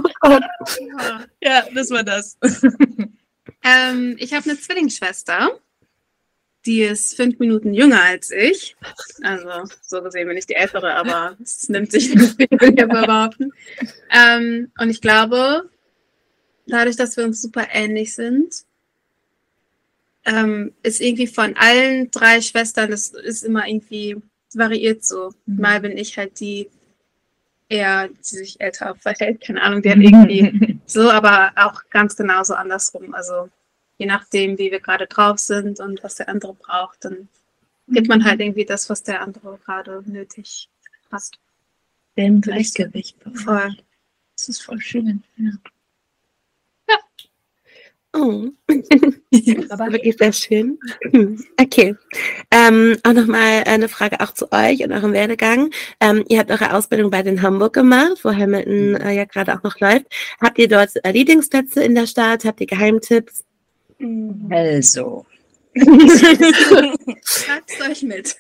Ja, das war das. Ähm, ich habe eine Zwillingsschwester, die ist fünf Minuten jünger als ich. Also so gesehen bin ich die Ältere, aber es nimmt sich nicht viel, will ich aber behaupten. Ähm, und ich glaube, dadurch, dass wir uns super ähnlich sind, ähm, ist irgendwie von allen drei Schwestern, das ist immer irgendwie, es variiert so. Mhm. Mal bin ich halt die eher, die sich älter verhält, keine Ahnung, die hat irgendwie so, aber auch ganz genauso andersrum. Also je nachdem, wie wir gerade drauf sind und was der andere braucht, dann gibt man halt irgendwie das, was der andere gerade nötig hat. Im Gleichgewicht. Voll. Das ist voll schön. Ja. Oh. Aber Wirklich sehr schön. Okay. Ähm, auch nochmal eine Frage auch zu euch und eurem Werdegang. Ähm, ihr habt eure Ausbildung bei den Hamburg gemacht, wo Hamilton äh, ja gerade auch noch läuft. Habt ihr dort äh, Lieblingsplätze in der Stadt? Habt ihr Geheimtipps? Also. Schreibt euch mit.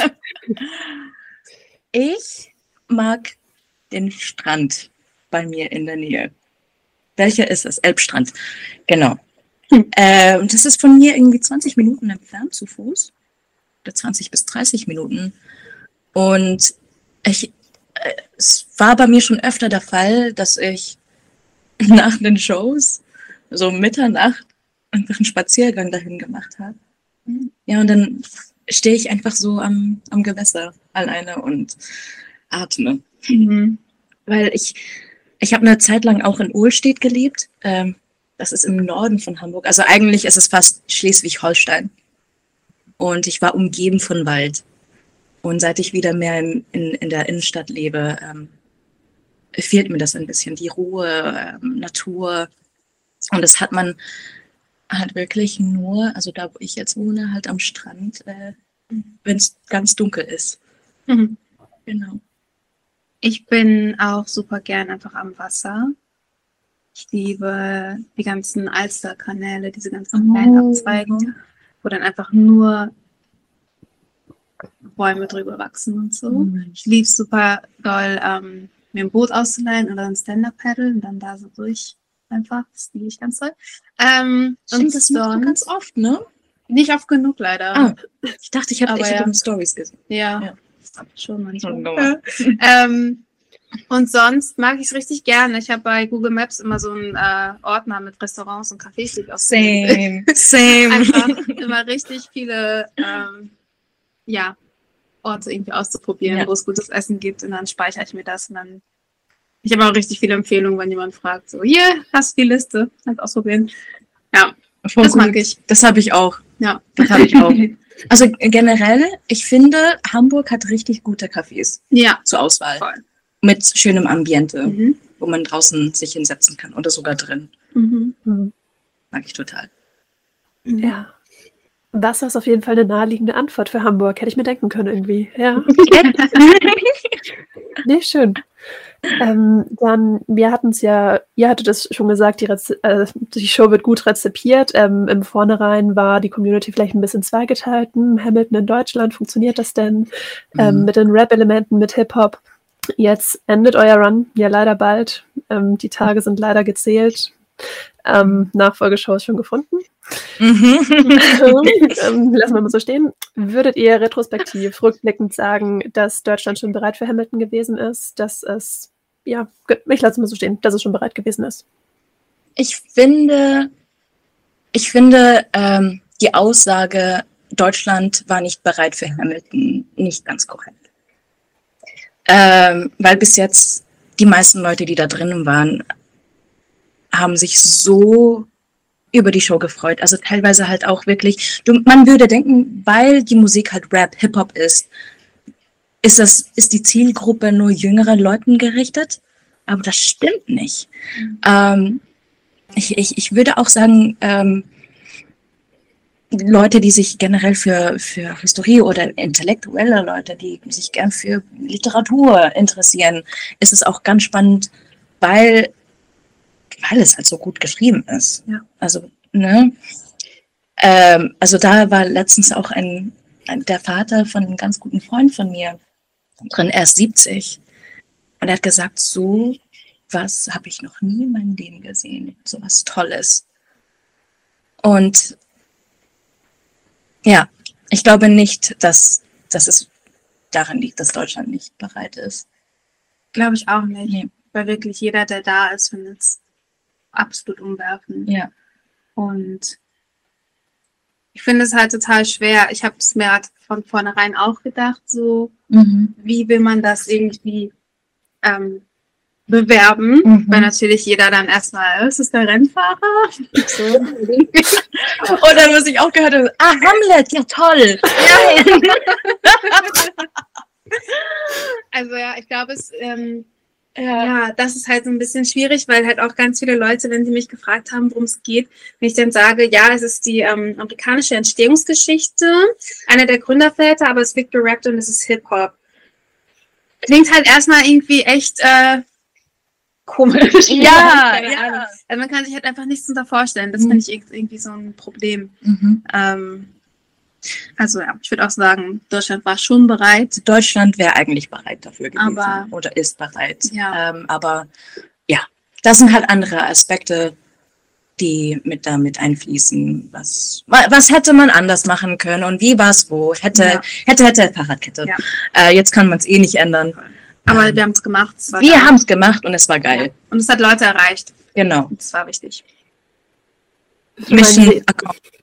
Ich mag den Strand bei mir in der Nähe. Welcher ist es? Elbstrand. Genau. Äh, und das ist von mir irgendwie zwanzig Minuten entfernt zu Fuß. Oder zwanzig bis dreißig Minuten. Und ich, äh, es war bei mir schon öfter der Fall, dass ich nach den Shows, so Mitternacht, einfach einen Spaziergang dahin gemacht habe. Ja, und dann stehe ich einfach so am, am Gewässer alleine und atme. Mhm. Weil ich, ich habe eine Zeit lang auch in Ohlstedt gelebt. Ähm, das ist im Norden von Hamburg. Also eigentlich ist es fast Schleswig-Holstein. Und ich war umgeben von Wald. Und seit ich wieder mehr in, in, in der Innenstadt lebe, ähm, fehlt mir das ein bisschen. Die Ruhe, ähm, Natur. Und das hat man halt wirklich nur, also da, wo ich jetzt wohne, halt am Strand, äh, wenn es ganz dunkel ist. Mhm. Genau. Ich bin auch super gern einfach am Wasser. Ich liebe die ganzen Alsterkanäle, diese ganzen Oh. kleinen Abzweigen, wo dann einfach nur Bäume drüber wachsen und so. Mhm. Ich liebe es super doll, ähm, mir ein Boot auszuleihen oder ein Stand-Up-Paddle und dann da so durch einfach. Das liebe ich ganz toll. Ähm, Stimmt, und das machst du sonst- ganz oft, ne? Nicht oft genug leider. Ah, ich dachte, ich habe Aber ich ja. hab Stories gesehen. Ja, Ja. schon manchmal. Wunderbar. ähm, und sonst mag ich es richtig gerne. Ich habe bei Google Maps immer so einen äh, Ordner mit Restaurants und Cafés, die ich auswähle. Same, same. Einfach immer richtig viele ähm, ja, Orte irgendwie auszuprobieren, Ja. wo es gutes Essen gibt. Und dann speichere ich mir das. Und dann ich habe auch richtig viele Empfehlungen, wenn jemand fragt, so, hier, hast du die Liste, kannst ausprobieren. Ja, Voll das gut. mag ich. Das habe ich auch. Ja. Das habe ich auch. Also generell, ich finde, Hamburg hat richtig gute Cafés Ja, zur Auswahl. voll. Mit schönem Ambiente, Mhm. wo man draußen sich hinsetzen kann oder sogar drin. Mhm. Mag ich total. Ja. Wasser ist auf jeden Fall eine naheliegende Antwort für Hamburg. Hätte ich mir denken können irgendwie. Ja. Nee, schön. Ähm, dann, wir hatten es ja, ihr hattet es schon gesagt, die, Reze äh, die Show wird gut rezipiert. Ähm, Im Vornherein war die Community vielleicht ein bisschen zweigeteilt. Hm, Hamilton in Deutschland, funktioniert das denn? Ähm, Mhm. mit den Rap-Elementen, mit Hip-Hop. Jetzt endet euer Run ja leider bald. Ähm, die Tage sind leider gezählt. Ähm, Nachfolgeshow ist schon gefunden. Mhm. ähm, lassen wir mal so stehen. Würdet ihr retrospektiv, rückblickend sagen, dass Deutschland schon bereit für Hamilton gewesen ist? Dass es, ja, gut, ich lasse es mal so stehen, dass es schon bereit gewesen ist. Ich finde, ich finde ähm, die Aussage, Deutschland war nicht bereit für Hamilton, nicht ganz korrekt. Ähm, weil bis jetzt die meisten Leute, die da drinnen waren, haben sich so über die Show gefreut. Also teilweise halt auch wirklich, du, man würde denken, weil die Musik halt Rap, Hip-Hop ist, ist, das, ist die Zielgruppe nur jüngeren Leuten gerichtet. Aber das stimmt nicht. Ähm, ich, ich, ich würde auch sagen, ähm, Leute, die sich generell für, für Historie oder intellektuelle Leute, die sich gern für Literatur interessieren, ist es auch ganz spannend, weil, weil es halt so gut geschrieben ist. Ja. Also, ne? Ähm, also da war letztens auch ein, ein, der Vater von einem ganz guten Freund von mir drin, er ist siebzig. Und er hat gesagt, so was habe ich noch nie in meinem Leben gesehen. So was Tolles. Und ja, ich glaube nicht, dass, dass es daran liegt, dass Deutschland nicht bereit ist. Glaube ich auch nicht. Nee. Weil wirklich jeder, der da ist, findet es absolut umwerfend. Ja. Und ich finde es halt total schwer. Ich habe es mir halt von vornherein auch gedacht, so, Mhm. wie will man das irgendwie ähm, bewerben? Mhm. Weil natürlich jeder dann erstmal, ist es der Rennfahrer? So. Oder was ich auch gehört habe, ah, Hamlet, ja toll. Also ja, ich glaube, es ähm, ja, das ist halt so ein bisschen schwierig, weil halt auch ganz viele Leute, wenn sie mich gefragt haben, worum es geht, wenn ich dann sage, ja, es ist die ähm, amerikanische Entstehungsgeschichte, einer der Gründerväter, aber es ist Victor Rap und es ist Hip-Hop. Klingt halt erstmal irgendwie echt äh, komisch. Ja, Keine ja. Ahnung. Also man kann sich halt einfach nichts darunter vorstellen. Das Mhm. finde ich irg- irgendwie so ein Problem. Mhm. Ähm, also ja, ich würde auch sagen, Deutschland war schon bereit. Deutschland wäre eigentlich bereit dafür gewesen Aber- oder ist bereit. Ja. Ähm, aber ja, das sind halt andere Aspekte, die mit damit einfließen. Was, wa- was hätte man anders machen können und wie war es wo? Hätte, Ja. hätte, hätte, Fahrradkette. Ja. Äh, jetzt kann man es eh nicht ändern. Aber Ähm, wir haben es gemacht. Es war Wir geil. haben es gemacht und es war geil. Ja. Und es hat Leute erreicht. Genau. Und das war wichtig. Ich meine, Mission die- accomplished.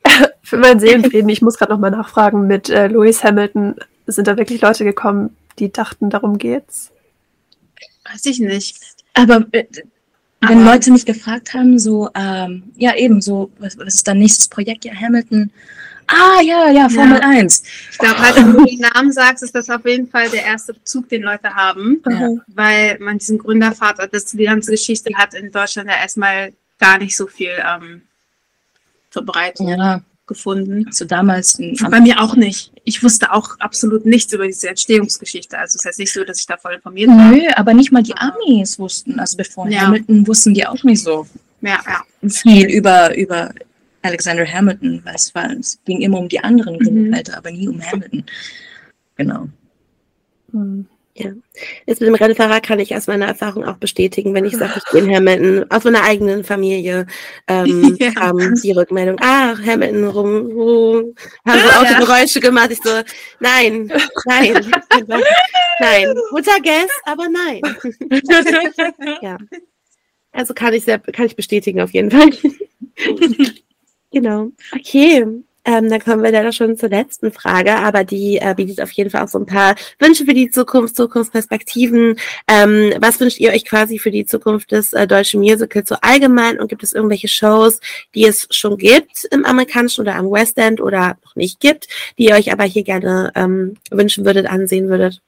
Für meinen Seelenfrieden, ich muss gerade nochmal nachfragen, mit äh, Lewis Hamilton, sind da wirklich Leute gekommen, die dachten, darum geht's? Weiß ich nicht. Aber äh, wenn Aber- Leute mich gefragt haben, so, ähm, ja eben, so, was, was ist dein nächstes Projekt? Ja, Hamilton. Ah, ja, ja, Formel Ja. eins. Ich glaube halt, wenn du den Namen sagst, ist das auf jeden Fall der erste Bezug, den Leute haben, Ja. weil man diesen Gründervater, das die ganze Geschichte hat in Deutschland ja erstmal gar nicht so viel ähm, Verbreitung Ja, gefunden. so damals. ein- Bei mir auch nicht. Ich wusste auch absolut nichts über diese Entstehungsgeschichte. Also es ist jetzt nicht so, dass ich da voll informiert war. Nö, aber nicht mal die Amis wussten. Also bevor Ja. Hamilton wussten die auch nicht so Ja, ja. viel über, über Alexander Hamilton, weil es, war, es ging immer um die anderen Mhm. Gründerväter, aber nie um Hamilton. Genau. Hm. Jetzt mit dem Rennfahrer kann ich aus meiner Erfahrung auch bestätigen, wenn ich sage, ich bin Hamilton, aus meiner eigenen Familie ähm, Ja. kam die Rückmeldung, ach, Hamilton, rum, rum, haben so Ja. Autogeräusche gemacht. Ich so, nein, nein, nein, guter Guess, aber nein. Ja, also kann ich sehr, kann ich bestätigen auf jeden Fall. Genau, okay. Ähm, dann kommen wir leider schon zur letzten Frage, aber die äh, bietet auf jeden Fall auch so ein paar Wünsche für die Zukunft, Zukunftsperspektiven. Ähm, was wünscht ihr euch quasi für die Zukunft des äh, deutschen Musicals so allgemein und gibt es irgendwelche Shows, die es schon gibt im amerikanischen oder am West End oder noch nicht gibt, die ihr euch aber hier gerne ähm, wünschen würdet, ansehen würdet?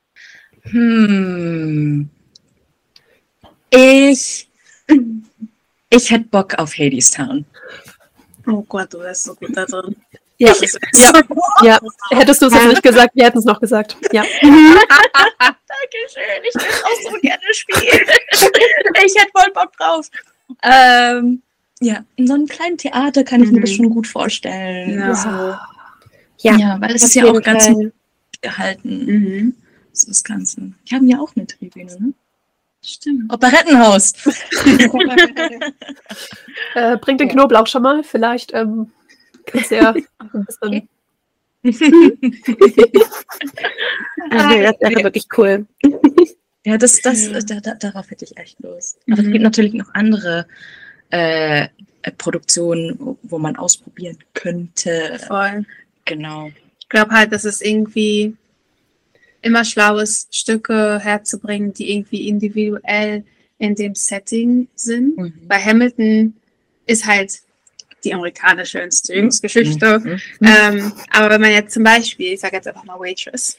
Hm. Ich, ich hätte Bock auf Hadestown. Oh Gott, du bist so gut da drin. Ja, Das ist- ja, ja. Hättest du es jetzt nicht gesagt, wir hätten es noch gesagt. Ja. Dankeschön, ich will auch so gerne spielen. Ich hätte voll Bock drauf. Ähm, ja, in so einem kleinen Theater kann ich mir Mhm. das schon gut vorstellen. Ja. So, Ja, ja, weil es auf ist ja jeden auch ganz Fall. gehalten. Mhm. So das Ganze. Die haben ja auch eine Tribüne, ne? Stimmt. Operettenhaus. Äh, bringt den Ja. Knoblauch schon mal, vielleicht ähm, kannst du ja ein bisschen. Also, das wäre wirklich cool. Ja, das, das, Ja. Da, da, darauf hätte ich echt Lust. Aber es Mhm. gibt natürlich noch andere äh, Produktionen, wo, wo man ausprobieren könnte. Voll. Genau. Ich glaube halt, dass es irgendwie immer schlau ist, Stücke herzubringen, die irgendwie individuell in dem Setting sind. Mhm. Bei Hamilton ist halt die amerikanische Entstehungsgeschichte. Mhm. Ähm, aber wenn man jetzt zum Beispiel, ich sage jetzt einfach mal Waitress,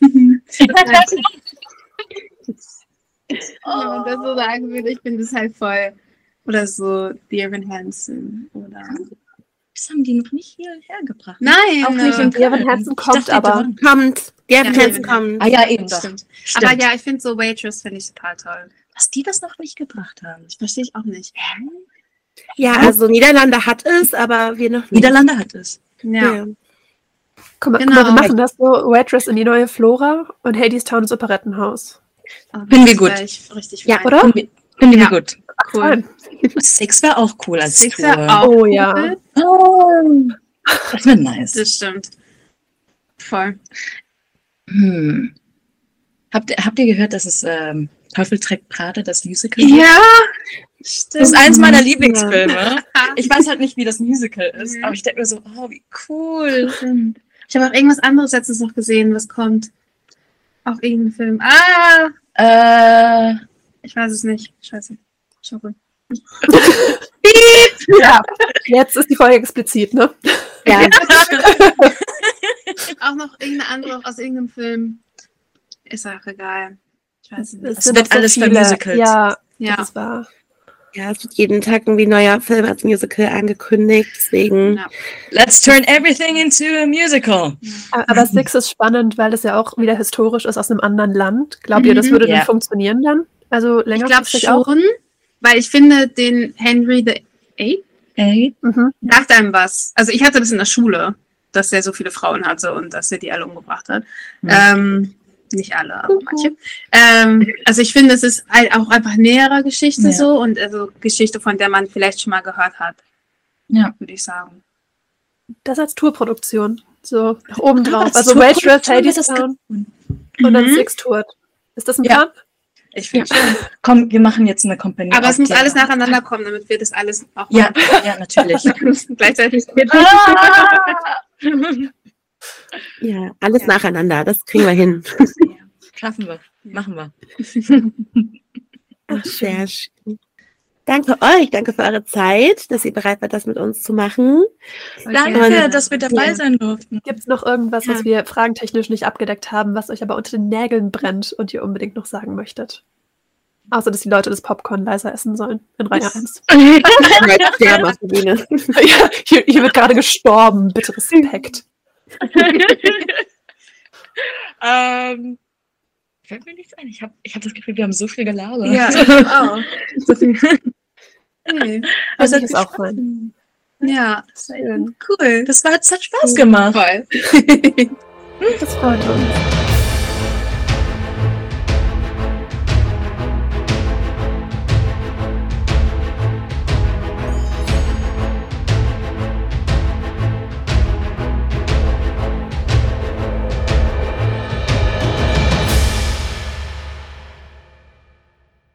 wenn man das so sagen würde, ich finde es halt voll. Oder so Dear Evan Hansen. Oder. Das haben die noch nicht hierher gebracht. Nein! Auch nicht in Dear Evan Köln. Hansen Ich kommt dachte, aber. da waren- Kommt, der Ja, Fans ja. kommt. Ah ja, eben doch. Stimmt. Stimmt. Aber ja, ich finde so Waitress finde ich total toll. Dass die das noch nicht gebracht haben. Das verstehe ich auch nicht. Ja, also Niederlande hat es, aber wir noch nicht. Niederlande hat es. Ja. Ja. Guck mal, Genau. guck mal, wir machen das so: Waitress in die neue Flora und Hadestown ins Operettenhaus. Aber Finden wir das gut. wär Ich richtig Ja, fein. oder? Finden wir, finden Ja. wir gut. Cool. Fein. Six wäre auch cool als Six Tour. wär auch Oh, cool. ja. Oh, das wäre nice. Das stimmt. Voll. Hm. Habt, ihr, habt ihr gehört, dass es ähm, Teufel trägt Prada, das Musical? Ja! Das ist eins meiner Ja. Lieblingsfilme. Ich weiß halt nicht, wie das Musical ist, Mhm. aber ich denke mir so, oh, wie cool. Ich habe auch irgendwas anderes letztens noch gesehen, was kommt. Auch irgendein Film. Ah! Äh, Ich weiß es nicht. Scheiße. Schocke. Ja, jetzt ist die Folge explizit, ne? Ja. Auch noch irgendeine andere aus irgendeinem Film. Ist auch egal. Ich weiß es nicht. Es Es sind wird noch so alles für viele. Musicals. Ja, Ja. das war. Ja, es wird jeden Tag irgendwie ein neuer Film als Musical angekündigt, deswegen. Ja. let's turn everything into a musical. Aber Six ist spannend, weil es ja auch wieder historisch ist aus einem anderen Land. Glaubt ihr, das Mhm. würde Ja. dann funktionieren dann? Also Ich glaube längerfristig auch? schon, weil ich finde den Henry the Eighth Hey. Mhm. sagt einem was. Also ich hatte das in der Schule, dass er so viele Frauen hatte und dass er die alle umgebracht hat. Mhm. Ähm, nicht alle, aber manche. Ähm, also ich finde, es ist halt auch einfach näherer Geschichte Ja. so und also Geschichte, von der man vielleicht schon mal gehört hat, Ja. würde ich sagen. Das als Tourproduktion. So nach oben drauf. als Also Tourproduktion Waitress, wäre das Hadestown gut. und dann Mhm. Six tourt. Ist das ein Ja. Plan? Ich finde schon. Komm, wir machen jetzt eine Kompanie. Aber es muss Aufklärer. alles nacheinander kommen, damit wir das alles auch Ja, ja, natürlich. gleichzeitig. Ja, alles Ja. nacheinander, das kriegen wir hin. Schaffen wir. Machen wir. Ach, sehr schön. Danke euch, danke für eure Zeit, dass ihr bereit wart, das mit uns zu machen. Danke, gerne. dass wir dabei Ja. sein durften. Gibt es noch irgendwas, was Ja. wir fragentechnisch nicht abgedeckt haben, was euch aber unter den Nägeln brennt und ihr unbedingt noch sagen möchtet? Außer, dass die Leute das Popcorn leiser essen sollen in Reihe eins. Sterben auf der Bühne. Ja, hier, hier wird gerade gestorben. Bitte Respekt. ähm, fällt mir nichts ein. Ich habe ich hab das Gefühl, wir haben so viel gelabert. Ja, ich auch. So viel. Okay. Das Fand hat ich es auch fein. Ja, Schön. cool. Das war, das hat Spaß gemacht. Voll. Das freut uns.